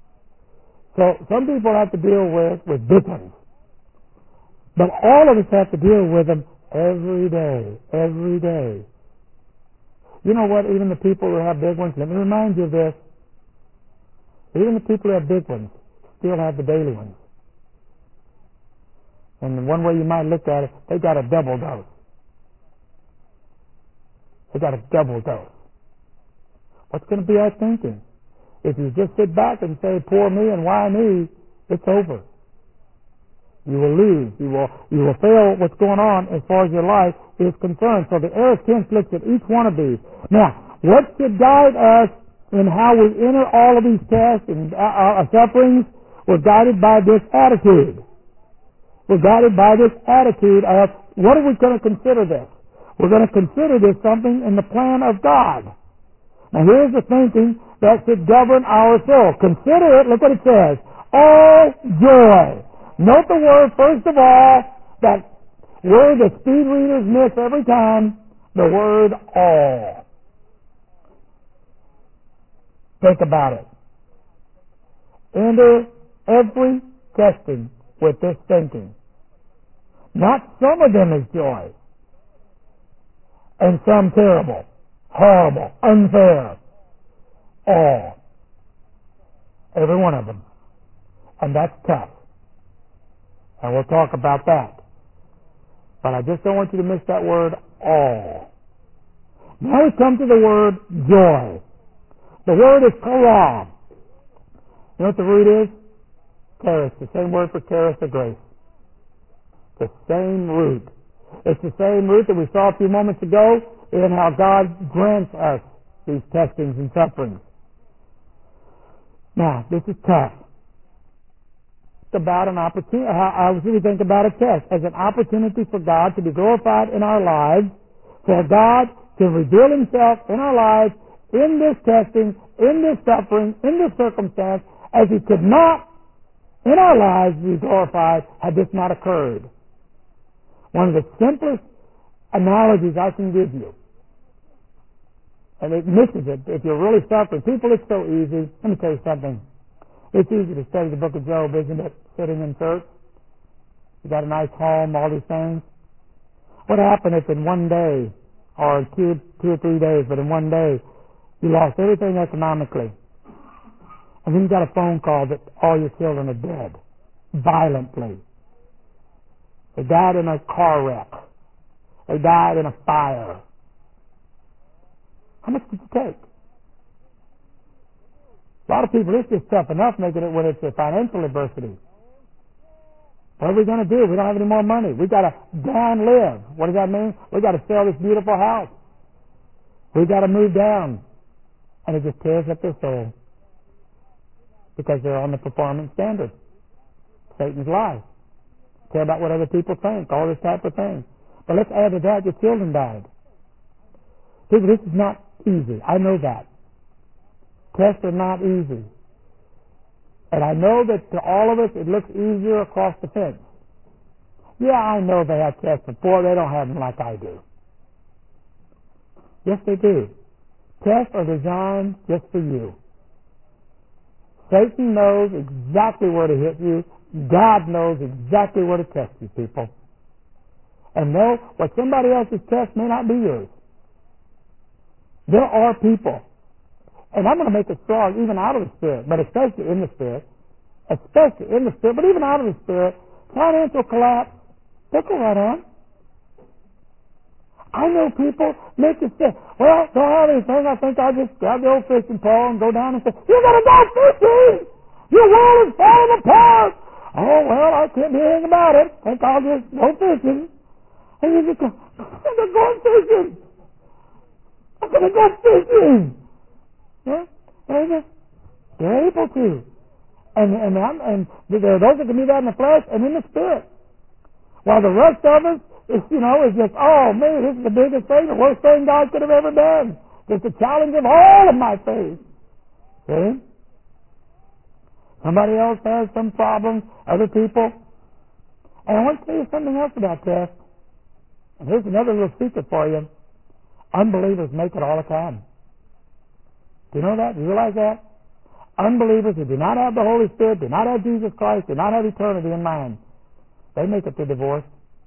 So some people have to deal with, with big ones. But all of us have to deal with them every day, every day. You know what? Even the people who have big ones, let me remind you of this. Even the people who have big ones still have the daily ones. And one way you might look at it, they got a double dose. They got a double dose. What's going to be our thinking? If you just sit back and say, poor me and why me, it's over. You will lose. You will, you will fail what's going on as far as your life is concerned. So the aorist tense looks at each one of these. Now, what should guide us in how we enter all of these tests and our sufferings? We're guided by this attitude. We're guided by this attitude of, what are we going to consider this? We're going to consider this something in the plan of God. Now here's the thinking that should govern our soul. Consider it, look what it says, all joy. Note the word, first of all, that word that speed readers miss every time, the word all. Think about it. Enter every testing with this thinking. Not some of them is joy, and some terrible, horrible, unfair. All. Every one of them. And that's tough. And we'll talk about that. But I just don't want you to miss that word, all. Now we come to the word joy. The word is chara. You know what the root is? Charis. The same word for charis or grace. The same root. It's the same root that we saw a few moments ago in how God grants us these testings and sufferings. Now, this is tough. It's about an opportunity. How we think about a test as an opportunity for God to be glorified in our lives, For God can reveal Himself in our lives, in this testing, in this suffering, in this circumstance, as He could not in our lives be glorified had this not occurred. One of the simplest analogies I can give you, and it misses it if you're really suffering. People, it's so easy. Let me tell you something. It's easy to study the book of Job, isn't it? Sitting in church. You got a nice home, all these things. What happened if in one day, or two, two or three days, but in one day, you lost everything economically? And then you got a phone call that all your children are dead, violently. They died in a car wreck. They died in a fire. How much did you take? A lot of people, it's just tough enough making it when it's a financial adversity. What are we going to do? We don't have any more money. We got to down live. What does that mean? We got to sell this beautiful house. We got to move down. And it just tears up their soul. Because they're on the performance standard. Satan's lie. Care about what other people think. All this type of thing. But let's add to that, your children died. People, this is not easy. I know that. Tests are not easy. And I know that to all of us, it looks easier across the fence. Yeah, I know they have tests before. They don't have them like I do. Yes, they do. Tests are designed just for you. Satan knows exactly where to hit you. God knows exactly where to test you, people. And know what somebody else's test may not be yours. There are people, and I'm going to make it strong even out of the Spirit, but especially in the Spirit, especially in the Spirit, but even out of the Spirit, financial collapse, they go right on. I know people make it say, well, don't have anything, I think I'll just grab the old fishing pole and go down and say, you gotta go fishing! Your world is falling apart! Oh, well, I can't do anything about it. I think I'll just go fishing. And you just go, I'm gonna go fishing! I'm gonna go fishing! Yeah? And just, they're able to. And, and, I'm, and there are those that can do that in the flesh and in the Spirit. While the rest of us, is, you know, is just, oh, man, this is the biggest thing, the worst thing God could have ever done. It's the challenge of all of my faith. See? Somebody else has some problems, other people. And I want to tell you something else about tests. And here's another little secret for you. Unbelievers make it all the time. Do you know that? Do you realize that? Unbelievers who do not have the Holy Spirit, do not have Jesus Christ, do not have eternity in mind, they make it through divorce.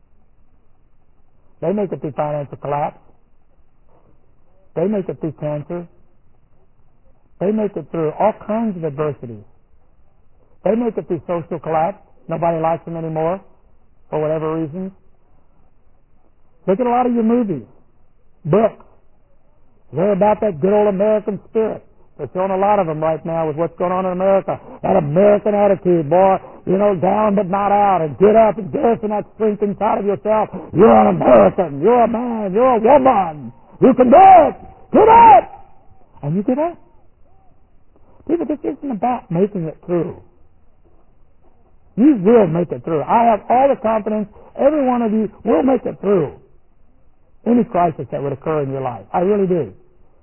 They make it through financial collapse. They make it through cancer. They make it through all kinds of adversities. They make it through social collapse. Nobody likes them anymore for whatever reasons. Look at a lot of your movies, books. They're about that good old American spirit. They're showing a lot of them right now with what's going on in America. That American attitude, boy, you know, down but not out, and get up and garrison that strength inside of yourself. You're an American. You're a man. You're a woman. You can do it. Get up. And you get up. People, this isn't about making it through. You will make it through. I have all the confidence every one of you will make it through any crisis that would occur in your life. I really do.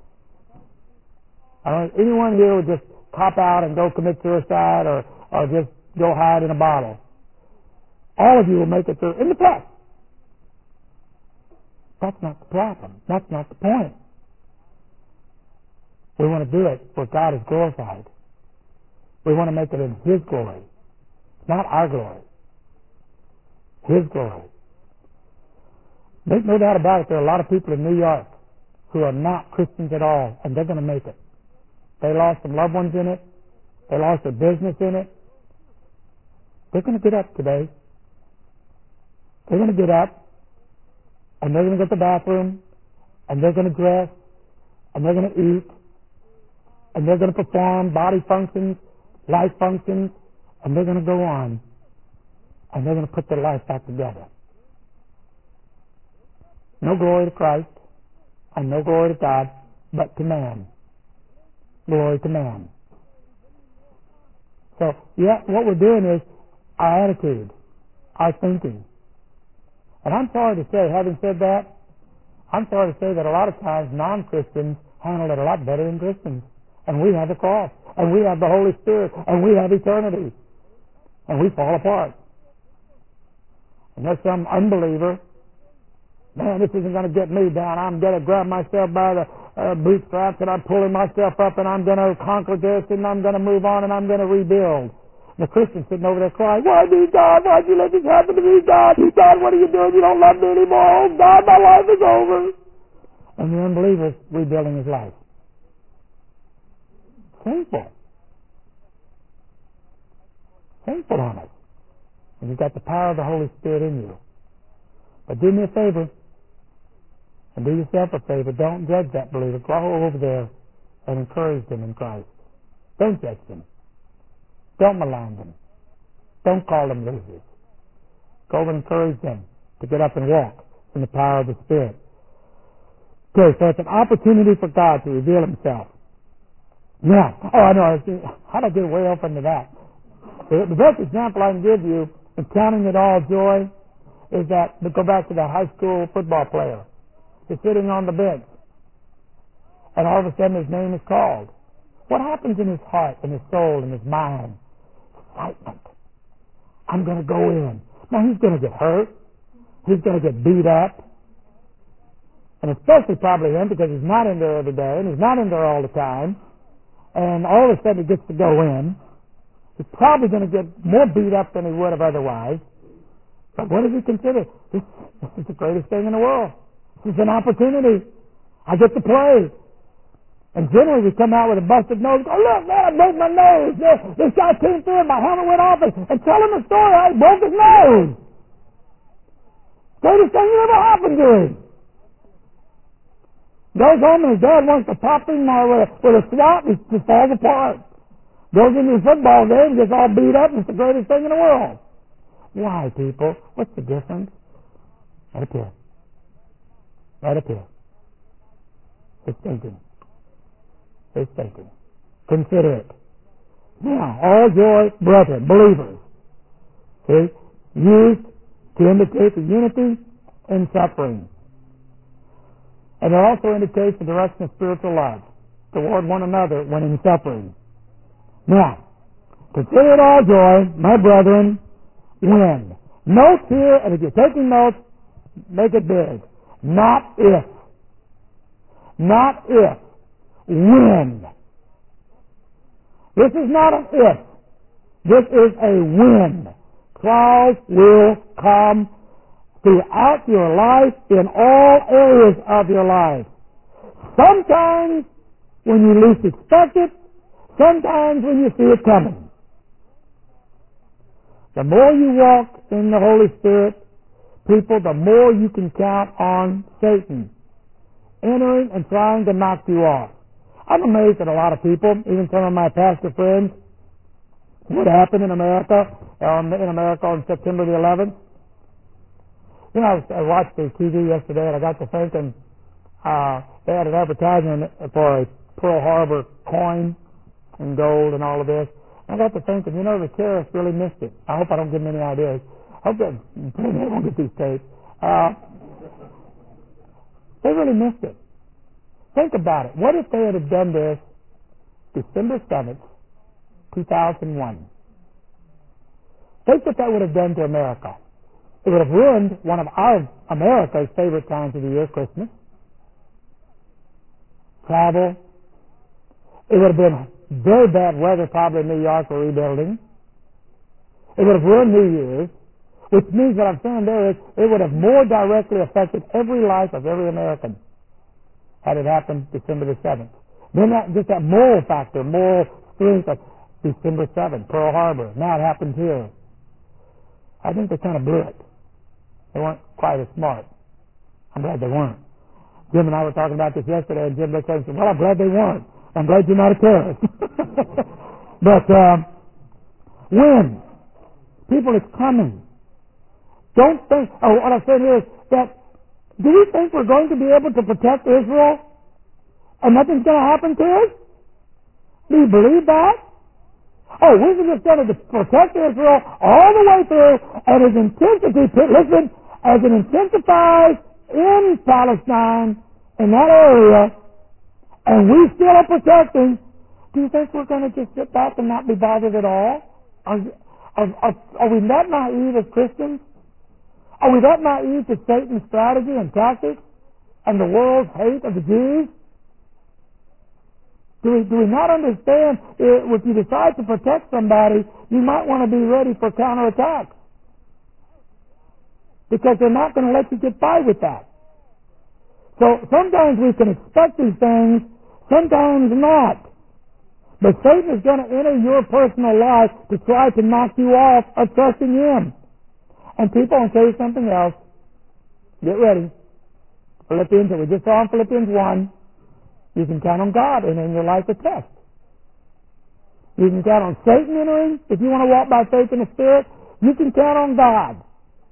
I don't think anyone here would just cop out and go commit suicide or, or just go hide in a bottle. All of you will make it through in the flesh. That's not the problem. That's not the point. We want to do it where God is glorified. We want to make it in His glory, not our glory. His glory. Make no doubt about it, there are a lot of people in New York who are not Christians at all, and they're going to make it. They lost some loved ones in it. They lost their business in it. They're going to get up today. They're going to get up, and they're going to go to the bathroom, and they're going to dress, and they're going to eat, and they're going to perform body functions, life functions, and they're going to go on, and they're going to put their life back together. No glory to Christ, and no glory to God, but to man. Glory to man. So, yeah, what we're doing is our attitude, our thinking. And I'm sorry to say, having said that, I'm sorry to say that a lot of times non-Christians handle it a lot better than Christians. And we have the cross, and we have the Holy Spirit, and we have eternity, and we fall apart. And there's some unbeliever, man, this isn't going to get me down. I'm going to grab myself by the uh, bootstraps, and I'm pulling myself up, and I'm going to conquer this, and I'm going to move on, and I'm going to rebuild. And the Christian sitting over there crying, why me, God? Why'd you let this happen to me, God? God, what are you doing? You don't love me anymore. Oh, God, my life is over. And the unbeliever's rebuilding his life. Simple. Simple on it. And you've got the power of the Holy Spirit in you. But do me a favor, and do yourself a favor. Don't judge that believer. Go over there and encourage them in Christ. Don't judge them. Don't malign them. Don't call them losers. Go over and encourage them to get up and walk in the power of the Spirit. Okay, so it's an opportunity for God to reveal Himself. Now, oh, I know. How did I get way off into that? The, the best example I can give you in counting it all joy is that, to go back to that high school football player. He's sitting on the bench, and all of a sudden his name is called. What happens in his heart, in his soul, in his mind? Excitement. I'm going to go in. Now, he's going to get hurt. He's going to get beat up. And especially probably him, because he's not in there every day, and he's not in there all the time. And all of a sudden he gets to go in. He's probably going to get more beat up than he would have otherwise. But what does he consider? This, this is the greatest thing in the world. This is an opportunity. I get to play. And generally we come out with a busted nose. Oh, look, man, I broke my nose. This, this guy came through and my helmet went off. And, and tell him the story how he broke his nose. Greatest thing that ever happened to him. Goes home and his dad wants to pop him uh, with, a, with a swat and he falls apart. Goes into the football game, gets all beat up, and it's the greatest thing in the world. Why, people? What's the difference? Right up here. Right up here. It's thinking. It's thinking. Consider it. Now, all joy, brethren, believers, see, used to indicate the unity in suffering. And it also indicates the direction of spiritual love toward one another when in suffering. Now, consider it all joy, my brethren, when. Note here, and if you're taking notes, make it big. Not if. Not if. When. This is not an if. This is a when. Trials will come throughout your life, in all areas of your life. Sometimes when you least expect it, sometimes when you see it coming. The more you walk in the Holy Spirit, people, the more you can count on Satan entering and trying to knock you off. I'm amazed at a lot of people, even some of my pastor friends. What happened in America, um, in America on September the eleventh? You know, I watched the T V yesterday, and I got to thinking, uh, they had an advertisement for a Pearl Harbor coin and gold and all of this. And I got to thinking, you know, the terrorists really missed it. I hope I don't give them any ideas. I hope that they won't get these tapes. Uh, they really missed it. Think about it. What if they had done this December seventh, two thousand one? Think what that would have done to America. It would have ruined one of our, America's favorite times of the year, Christmas. Travel. It would have been very bad weather probably in New York for rebuilding. It would have ruined New Year's, which means what I'm saying there is it would have more directly affected every life of every American had it happened December the seventh. Then that, just that moral factor, moral strength of December seventh, Pearl Harbor. Now it happens here. I think they kind of blew it. They weren't quite as smart. I'm glad they weren't. Jim and I were talking about this yesterday, and Jim looked at us and said, well, I'm glad they weren't. I'm glad you're not a terrorist. But um, when? People, it's coming. Don't think, oh, what I'm saying here is that, do we think we're going to be able to protect Israel and nothing's going to happen to us? Do you believe that? Oh, we're just going to protect Israel all the way through, and as intensity, listen, as it intensifies in Palestine, in that area, and we still are protecting, do you think we're going to just sit back and not be bothered at all? Are, are, are, are we that naive as Christians? Are we that naive to Satan's strategy and tactics and the world's hate of the Jews? Do we, do we not understand uh, if you decide to protect somebody, you might want to be ready for counterattack? Because they're not going to let you get by with that. So sometimes we can expect these things, sometimes not. But Satan is going to enter your personal life to try to knock you off of trusting him. And people, I'll tell you something else. Get ready. Philippians, we just saw in Philippians one, you can count on God entering your life a test. You can count on Satan entering. If you want to walk by faith in the Spirit, you can count on God.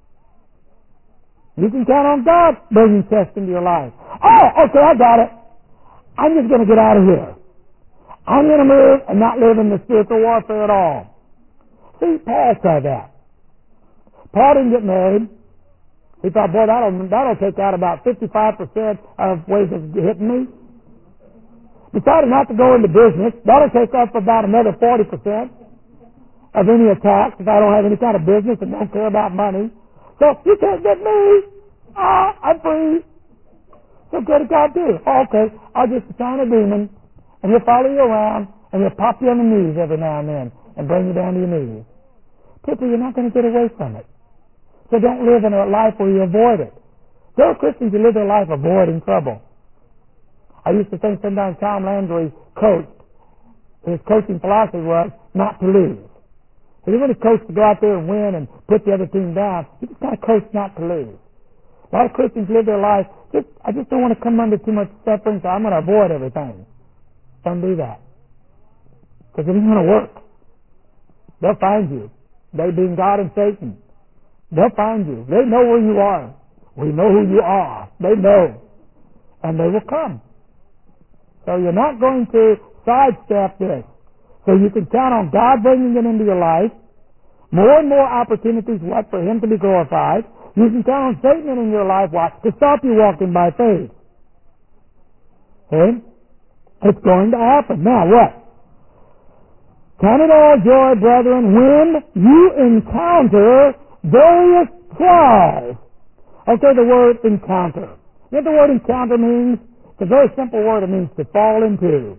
You can count on God bringing tests into your life. Oh, okay, I got it. I'm just going to get out of here. I'm going to move and not live in the spiritual warfare at all. See, Paul said that. Paul didn't get married. He thought, boy, that'll, that'll take out about fifty-five percent of ways of hitting me. Decided not to go into business. That'll take up about another forty percent of any attacks if I don't have any kind of business and don't care about money. So you can't get me. Ah, I'm free. So good at God do. Oh, okay, I'll just assign a demon, and he'll follow you around, and he'll pop you on the knees every now and then and bring you down to your knees. People, you're not going to get away from it. So don't live in a life where you avoid it. There are Christians who live their life avoiding trouble. I used to think sometimes Tom Landry coached. His coaching philosophy was not to lose. He didn't really coach to go out there and win and put the other team down. He just kind of coached not to lose. A lot of Christians live their life, just I just don't want to come under too much suffering, so I'm going to avoid everything. Don't do that. Because it isn't going to work. They'll find you. They being God and Satan. They'll find you. They know where you are. We know who you are. They know. And they will come. So you're not going to sidestep this. So you can count on God bringing it into your life. More and more opportunities what for him to be glorified. You can count on Satan in your life what to stop you walking by faith. Okay? It's going to happen. Now what? Count it all joy, brethren, when you encounter various trials. Okay, the word encounter. You know what the word encounter means? It's a very simple word. It means to fall into.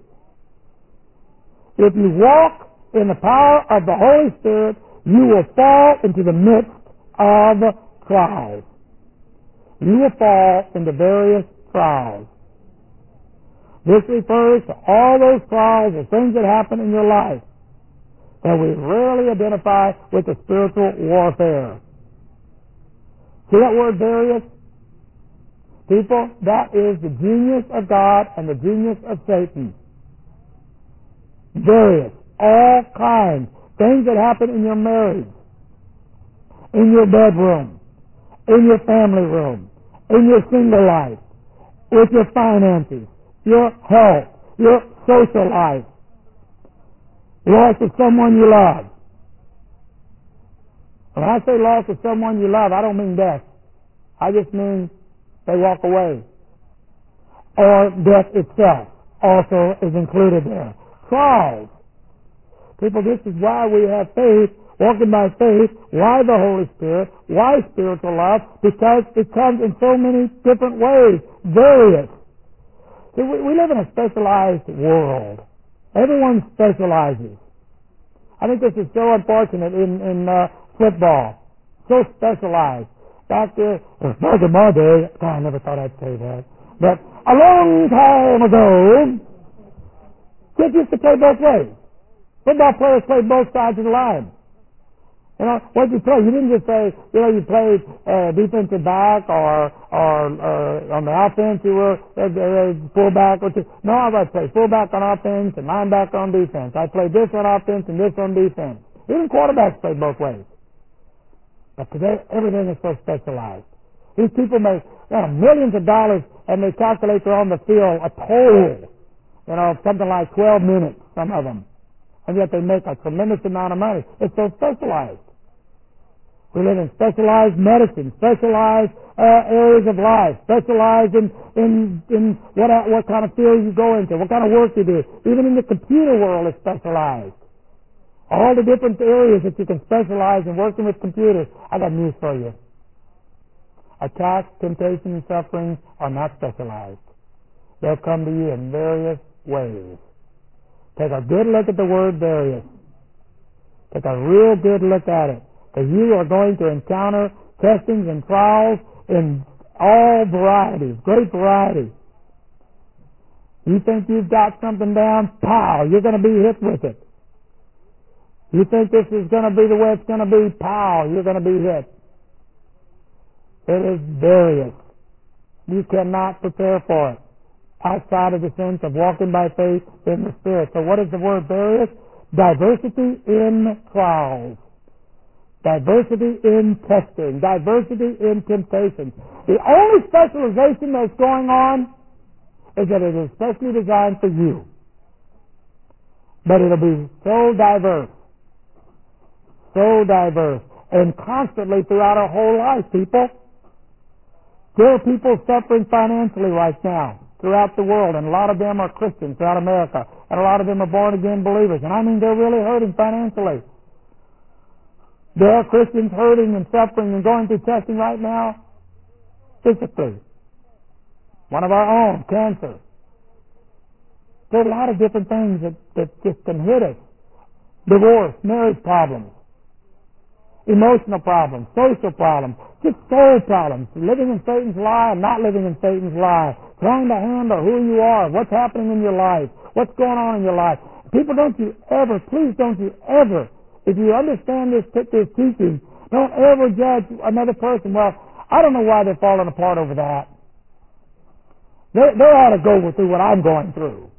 If you walk in the power of the Holy Spirit, you will fall into the midst of trials. You will fall into various trials. This refers to all those trials or things that happen in your life that we rarely identify with the spiritual warfare. See that word various? People, that is the genius of God and the genius of Satan. Various, all kinds, things that happen in your marriage, in your bedroom, in your family room, in your single life, with your finances, your health, your social life, loss of someone you love. When I say loss of someone you love, I don't mean death. I just mean they walk away. Or death itself also is included there. Trials. People, this is why we have faith, walking by faith. Why the Holy Spirit? Why spiritual life? Because it comes in so many different ways. Various. See, we, we live in a specialized world. Everyone specializes. I think this is so unfortunate in, in uh, football. So specialized. Back there, back in my day, God, I never thought I'd say that. But a long time ago, kids used to play both ways. Football players played both sides of the line. You know, what did you play? You didn't just say, you know, you played uh, defensive back or or uh, on the offense you were uh, uh, fullback. Or two. No, I would play fullback on offense and linebacker on defense. I played this on offense and this on defense. Even quarterbacks play both ways. But today, everything is so specialized. These people make you know, millions of dollars and they calculate they're on the field a total, you know, something like twelve minutes, some of them. And yet they make a tremendous amount of money. It's so specialized. We live in specialized medicine, specialized uh, areas of life, specialized in, in, in what, what kind of field you go into, what kind of work you do. Even in the computer world is specialized. All the different areas that you can specialize in working with computers. I got news for you. Attacks, temptation, and suffering are not specialized. They'll come to you in various ways. Take a good look at the word various. Take a real good look at it. Because you are going to encounter testings and trials in all varieties, great variety. You think you've got something down, pow, you're going to be hit with it. You think this is going to be the way it's going to be, pow, you're going to be hit. It is various. You cannot prepare for it outside of the sense of walking by faith in the Spirit. So what is the word various? Diversity in trials. Diversity in testing. Diversity in temptation. The only specialization that's going on is that it is specially designed for you. But it'll be so diverse. So diverse. And constantly throughout our whole life, people. There are people suffering financially right now throughout the world, and a lot of them are Christians throughout America, and a lot of them are born-again believers. And I mean, they're really hurting financially. There are Christians hurting and suffering and going through testing right now physically. One of our own, cancer. There are a lot of different things that, that just can hit us. Divorce, marriage problems, emotional problems, social problems, just soul problems. Living in Satan's lie and not living in Satan's lie. Trying to handle who you are, what's happening in your life, what's going on in your life. People, don't you ever, please don't you ever, if you understand this, this teaching, don't ever judge another person. Well, I don't know why they're falling apart over that. They, they ought to go through what I'm going through.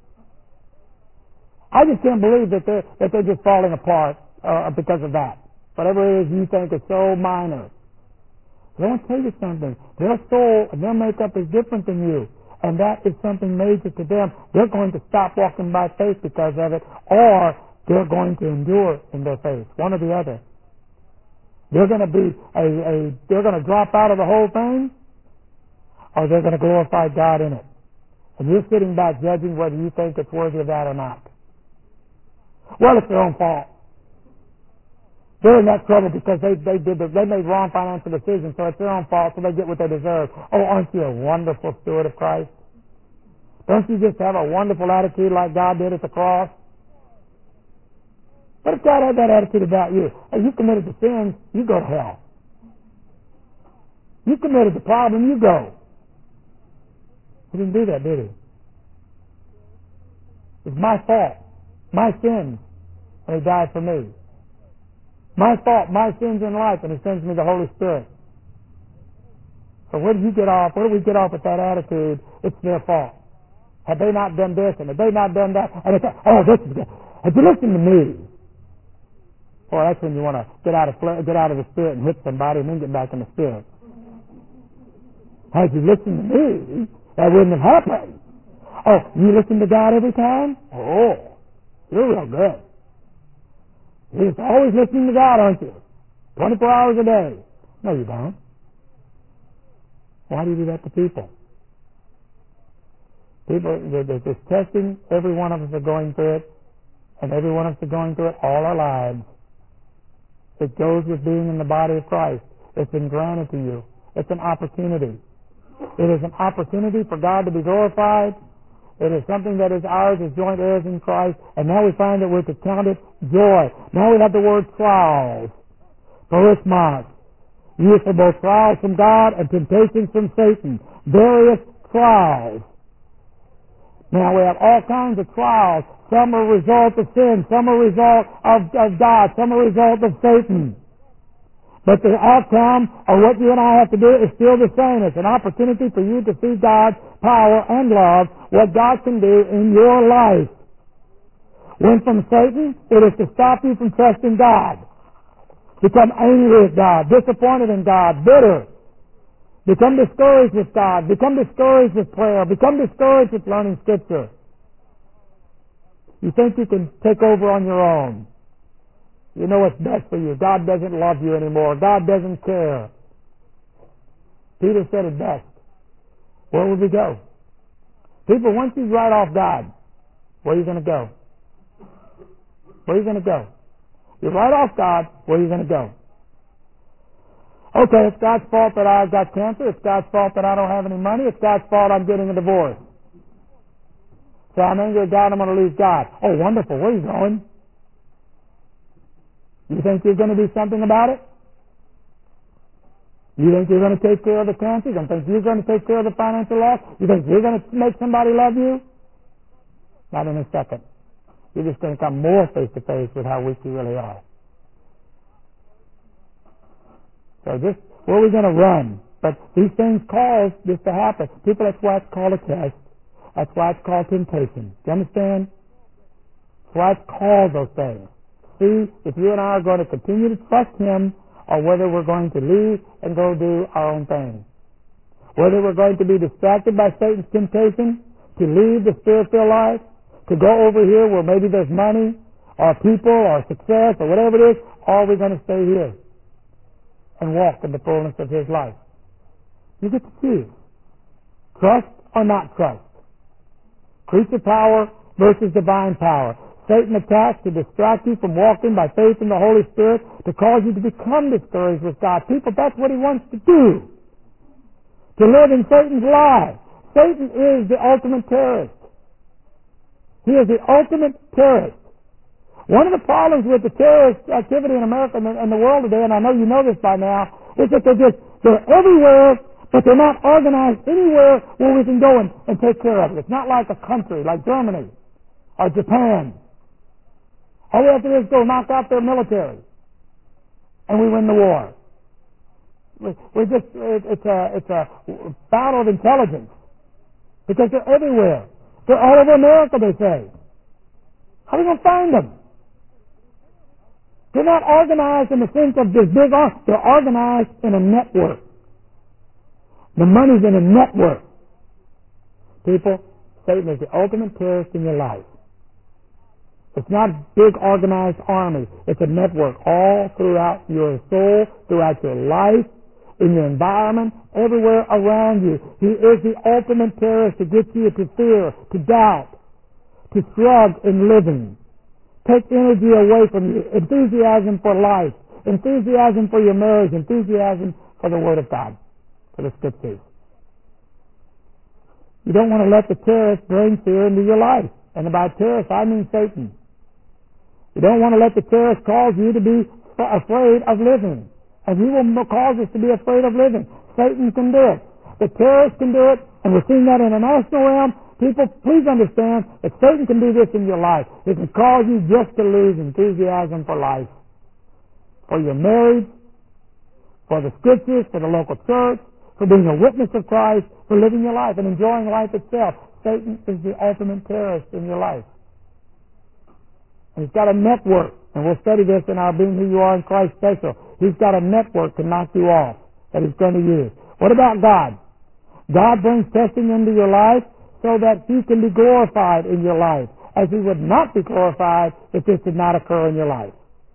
I just can't believe that they're, that they're just falling apart uh, because of that. Whatever it is you think is so minor. But I want to tell you something. Their soul and their makeup is different than you. And that is something major to them. They're going to stop walking by faith because of it, or they're going to endure in their faith, one or the other. They're going to be a, a they're going to drop out of the whole thing, or they're going to glorify God in it. And you're sitting back judging whether you think it's worthy of that or not. Well, it's their own fault. They're in that trouble because they they did the, they made wrong financial decisions, so it's their own fault, so they get what they deserve. Oh, aren't you a wonderful steward of Christ? Don't you just have a wonderful attitude like God did at the cross? What if God had that attitude about you? Hey, you committed the sins, you go to hell. You committed the problem, you go. He didn't do that, did he? It's my fault, my sins, and he died for me. My fault, my sins in life, and he sends me the Holy Spirit. So where do you get off? Where do we get off with that attitude? It's their fault. Had they not done this, and had they not done that, and it's, oh, this is good. Had you listened to me? Boy, that's when you want to get out of get out of the spirit and hit somebody, and then get back in the spirit. Had you listened to me, that wouldn't have happened. Oh, you listen to God every time? Oh, you're real good. You're just always listening to God, aren't you? twenty-four hours a day. No, you don't. Why do you do that to people? People, they're, they're just testing. Every one of us are going through it, and every one of us are going through it all our lives. It goes with being in the body of Christ. It's been granted to you. It's an opportunity. It is an opportunity for God to be glorified. It is something that is ours as joint heirs in Christ, and now we find that we're to count it joy. Now we have the word trials, perismos, used for both trials from God and temptations from Satan. Various trials. Now we have all kinds of trials. Some are a result of sin, some are a result of, of God, some are a result of Satan. But the outcome of what you and I have to do is still the same. It's an opportunity for you to see God's power and love, what God can do in your life. When from Satan, it is to stop you from trusting God. Become angry with God, disappointed in God, bitter. Become discouraged with God. Become discouraged with prayer. Become discouraged with learning Scripture. You think you can take over on your own. You know what's best for you. God doesn't love you anymore. God doesn't care. Peter said it best. Where would we go? People, once you write off God, where are you going to go? Where are you going to go? You write off God, where are you going to go? Okay, it's God's fault that I've got cancer. It's God's fault that I don't have any money. It's God's fault I'm getting a divorce. So I'm angry at God, I'm going to leave God. Oh, wonderful. Where are you going? You think you're going to do something about it? You think you're going to take care of the cancer? You think you're going to take care of the financial loss? You think you're going to make somebody love you? Not in a second. You're just going to come more face to face with how weak you really are. So this, where are we going to run? But these things cause this to happen. People, that's why it's called a test. That's why it's called temptation. Do you understand? That's why it's called those things. See if you and I are going to continue to trust Him, or whether we're going to leave and go do our own thing. Whether we're going to be distracted by Satan's temptation to leave the Spirit-filled life, to go over here where maybe there's money, or people, or success, or whatever it is, or are we going to stay here and walk in the fullness of His life? You get to choose. Trust or not trust. Creature power versus divine power. Satan attacks to distract you from walking by faith in the Holy Spirit, to cause you to become discouraged with God. People, that's what he wants to do. To live in Satan's lie. Satan is the ultimate terrorist. He is the ultimate terrorist. One of the problems with the terrorist activity in America and the, and the world today, and I know you know this by now, is that they're just, they're everywhere, but they're not organized anywhere where we can go and, and take care of it. It's not like a country like Germany or Japan. All we have to do is go knock out their military, and we win the war. We, we just, it, it's a, it's a battle of intelligence, because they're everywhere. They're all over America, they say. How are we going to find them? They're not organized in the sense of this big arm. They're organized in a network. The money's in a network. People, Satan is the ultimate terrorist in your life. It's not a big organized army. It's a network all throughout your soul, throughout your life, in your environment, everywhere around you. He is the ultimate terrorist to get you to fear, to doubt, to shrug in living. Take energy away from you. Enthusiasm for life. Enthusiasm for your marriage. Enthusiasm for the Word of God, for the Scriptures. You don't want to let the terrorist bring fear into your life. And by terrorist, I mean Satan. You don't want to let the terrorist cause you to be afraid of living. And he will cause us to be afraid of living. Satan can do it. The terrorist can do it, and we're seeing that in the national realm. People, please understand that Satan can do this in your life. It can cause you just to lose enthusiasm for life, for your marriage, for the Scriptures, for the local church, for being a witness of Christ, for living your life and enjoying life itself. Satan is the ultimate terrorist in your life. And he's got a network, and we'll study this in our Being Who You Are in Christ special. He's got a network to knock you off that he's going to use. What about God? God brings testing into your life so that He can be glorified in your life, as He would not be glorified if this did not occur in your life.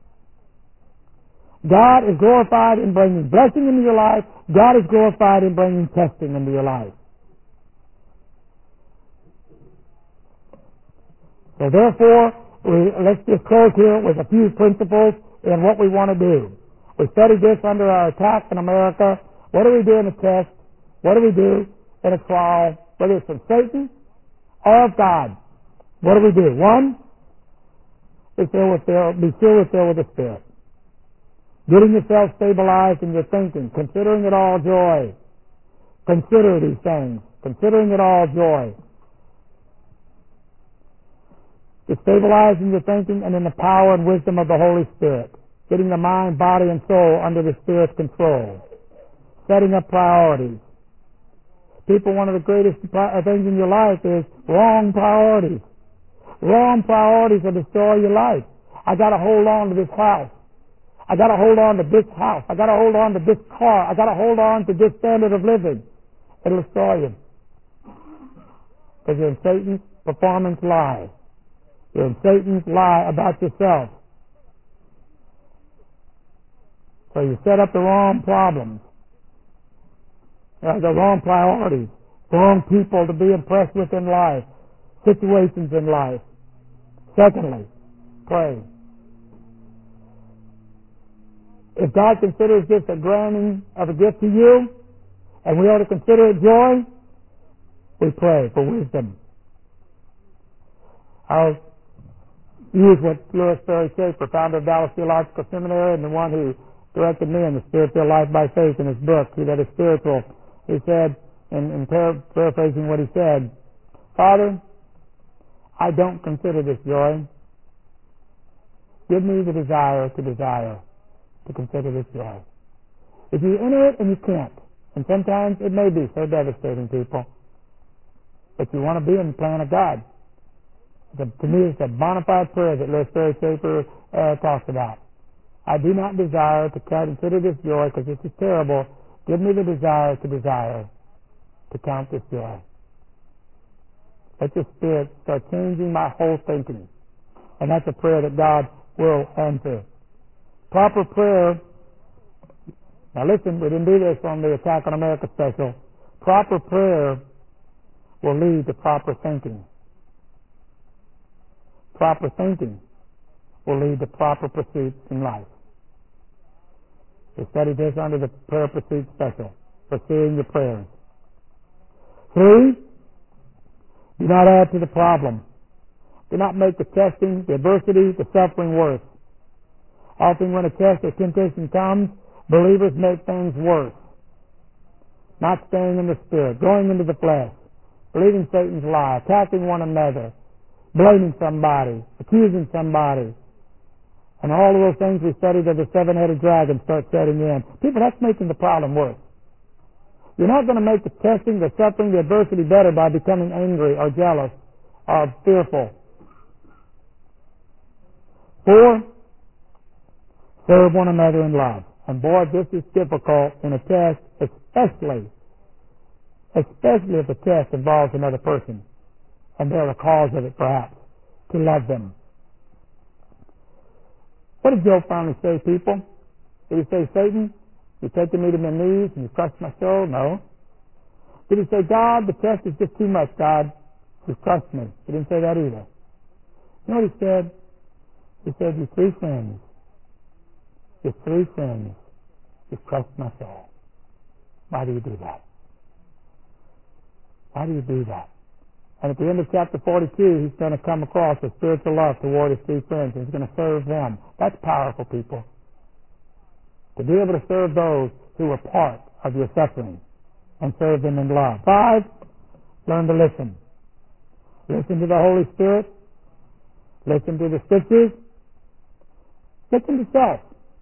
God is glorified in bringing blessing into your life. God is glorified in bringing testing into your life. So therefore, we, let's just close here with a few principles in what we want to do. We studied this under our attack in America. What do we do in a test? What do we do in a trial? Whether it's from Satan or of God. What do we do? One, be filled with, be filled with, filled with the Spirit. Getting yourself stabilized in your thinking. Considering it all joy. Consider these things. Considering it all joy. Be stabilized in your thinking and in the power and wisdom of the Holy Spirit. Getting the mind, body, and soul under the Spirit's control. Setting up priorities. People, one of the greatest things in your life is wrong priorities. Wrong priorities will destroy your life. I got to hold on to this house. I got to hold on to this house. I got to hold on to this car. I got to hold on to this standard of living. It'll destroy you. Because you're in Satan's performance lie. You're in Satan's lie about yourself. So you set up the wrong problems, uh, the wrong priorities, the wrong people to be impressed with in life, situations in life. Secondly, pray. If God considers this a granting of a gift to you, and we ought to consider it joy, we pray for wisdom. I'll use what Lewis Sperry Chafer, founder of Dallas Theological Seminary and the one who directed me in the Spirit-Filled Life by Faith in his book, He That Is Spiritual. He said, in, in par- paraphrasing what he said, Father, I don't consider this joy. Give me the desire to desire, to consider this joy. If you enter it and you can't, and sometimes it may be so devastating, people, but you want to be in the plan of God. The, to me, it's a bona fide prayer that Lewis Sperry Chafer uh, talks about. I do not desire to consider this joy because this is terrible. Give me the desire to desire to count this joy. Let the Spirit start changing my whole thinking. And that's a prayer that God will answer. Proper prayer. Now listen, we didn't do this on the Attack on America special. Proper prayer will lead to proper thinking. Proper thinking will lead to proper pursuits in life. We studied this under the prayer pursuit special, pursuing your prayers. Three, do not add to the problem. Do not make the testing, the adversity, the suffering worse. Often when a test or temptation comes, believers make things worse. Not staying in the Spirit, going into the flesh, believing Satan's lie, attacking one another, blaming somebody, accusing somebody. And all of those things we studied of the seven-headed dragon start setting in. People, that's making the problem worse. You're not going to make the testing, the suffering, the adversity better by becoming angry or jealous or fearful. Four, serve one another in love. And boy, this is difficult in a test, especially, especially if the test involves another person and they're the cause of it, perhaps, to love them. What did Job finally say, people? Did he say, Satan, you're taking me to my knees and you crushed my soul? No. Did he say, God, the test is just too much, God, you've crushed me? He didn't say that either. You know what he said? He said, your three friends, your three friends, you've crushed my soul. Why do you do that? Why do you do that? And at the end of chapter forty-two, he's going to come across a spiritual love toward his three friends, and he's going to serve them. That's powerful, people. To be able to serve those who are part of your suffering and serve them in love. Five, learn to listen. Listen to the Holy Spirit. Listen to the Scriptures. Listen to self.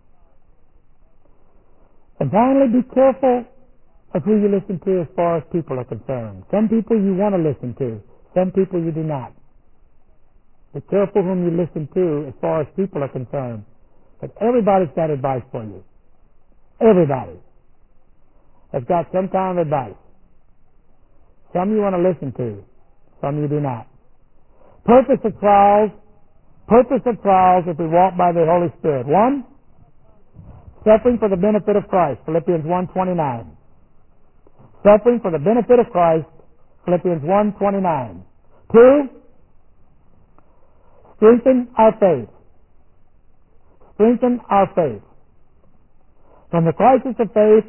And finally, be careful of who you listen to as far as people are concerned. Some people you want to listen to. Some people you do not. Be careful whom you listen to as far as people are concerned. But everybody's got advice for you. Everybody has got some kind of advice. Some you want to listen to. Some you do not. Purpose of trials. Purpose of trials if we walk by the Holy Spirit. One, suffering for the benefit of Christ. Philippians one twenty-nine. Suffering for the benefit of Christ, Philippians one twenty-nine. Two, strengthen our faith. Strengthen our faith. From the crisis of faith,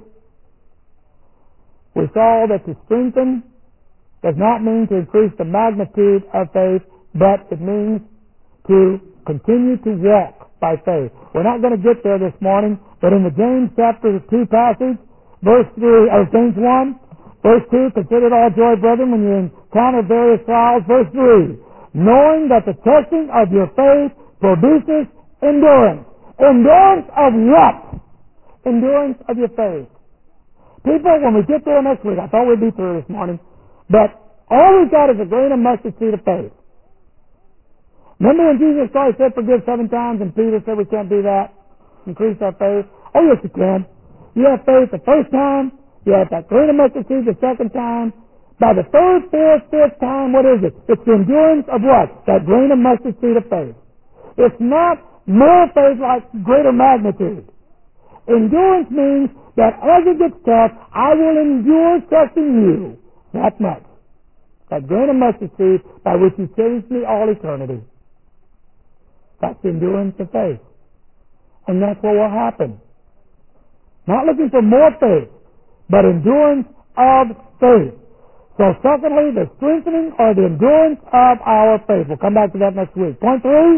we saw that to strengthen does not mean to increase the magnitude of faith, but it means to continue to walk by faith. We're not going to get there this morning, but in the James chapter two passage, verse three, or James one, verse two, consider it all joy, brethren, when you encounter various trials. Verse three, knowing that the testing of your faith produces endurance. Endurance of what? Endurance of your faith. People, when we get there next week, I thought we'd be through this morning, but all we've got is a grain of mustard seed of faith. Remember when Jesus Christ said forgive seven times and Peter said we can't do that? Increase our faith? Oh yes you can. You have faith the first time, you have that grain of mustard seed the second time. By the third, fourth, fifth time, what is it? It's the endurance of what? That grain of mustard seed of faith. It's not more faith like greater magnitude. Endurance means that as it gets tough, I will endure trusting you that much. That grain of mustard seed by which you changed me all eternity. That's endurance of faith. And that's what will happen. Not looking for more faith, but endurance of faith. So secondly, the strengthening or the endurance of our faith. We'll come back to that next week. Point three,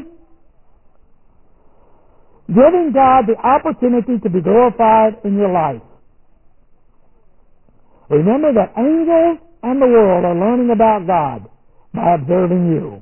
giving God the opportunity to be glorified in your life. Remember that angels and the world are learning about God by observing you.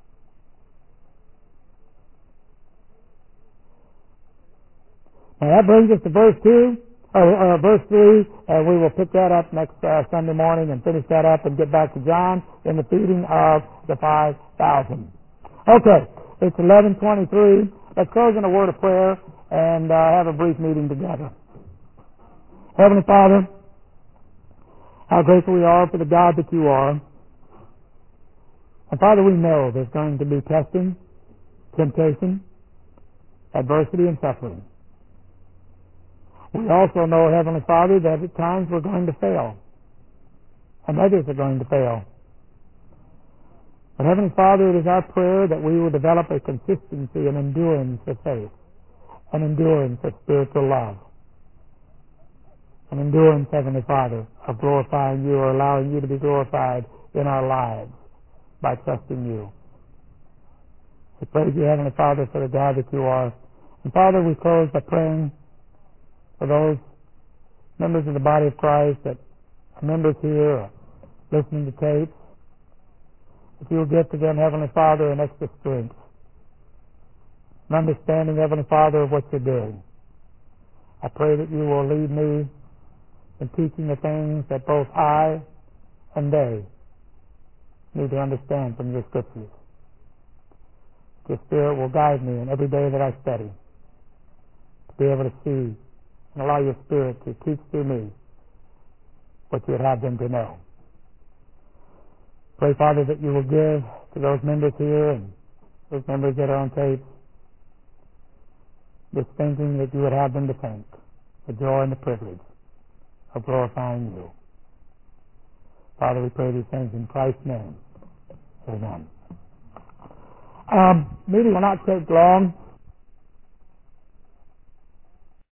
Now that brings us to verse two, or, or verse three, and we will pick that up next uh, Sunday morning and finish that up and get back to John in the feeding of the five thousand. Okay, it's eleven twenty-three. Let's close in a word of prayer and uh, have a brief meeting together. Heavenly Father, how grateful we are for the God that you are. And Father, we know there's going to be testing, temptation, adversity, and suffering. We also know, Heavenly Father, that at times we're going to fail, and others are going to fail. But Heavenly Father, it is our prayer that we will develop a consistency and endurance of faith, an endurance of spiritual love, an endurance, Heavenly Father, of glorifying you or allowing you to be glorified in our lives by trusting you. We praise you, Heavenly Father, for the God that you are. And Father, we close by praying for those members of the body of Christ that are members here or listening to tapes, that you will give to them, Heavenly Father, an extra strength, an understanding, Heavenly Father, of what you're doing. I pray that you will lead me in teaching the things that both I and they need to understand from your scriptures. Your Spirit will guide me in every day that I study to be able to see and allow your Spirit to teach through me what you would have them to know. Pray, Father, that you will give to those members here and those members that are on tape this thinking that you would have them to think, the joy and the privilege of glorifying you. Father, we pray these things in Christ's name. Amen. Um, meeting will not take long.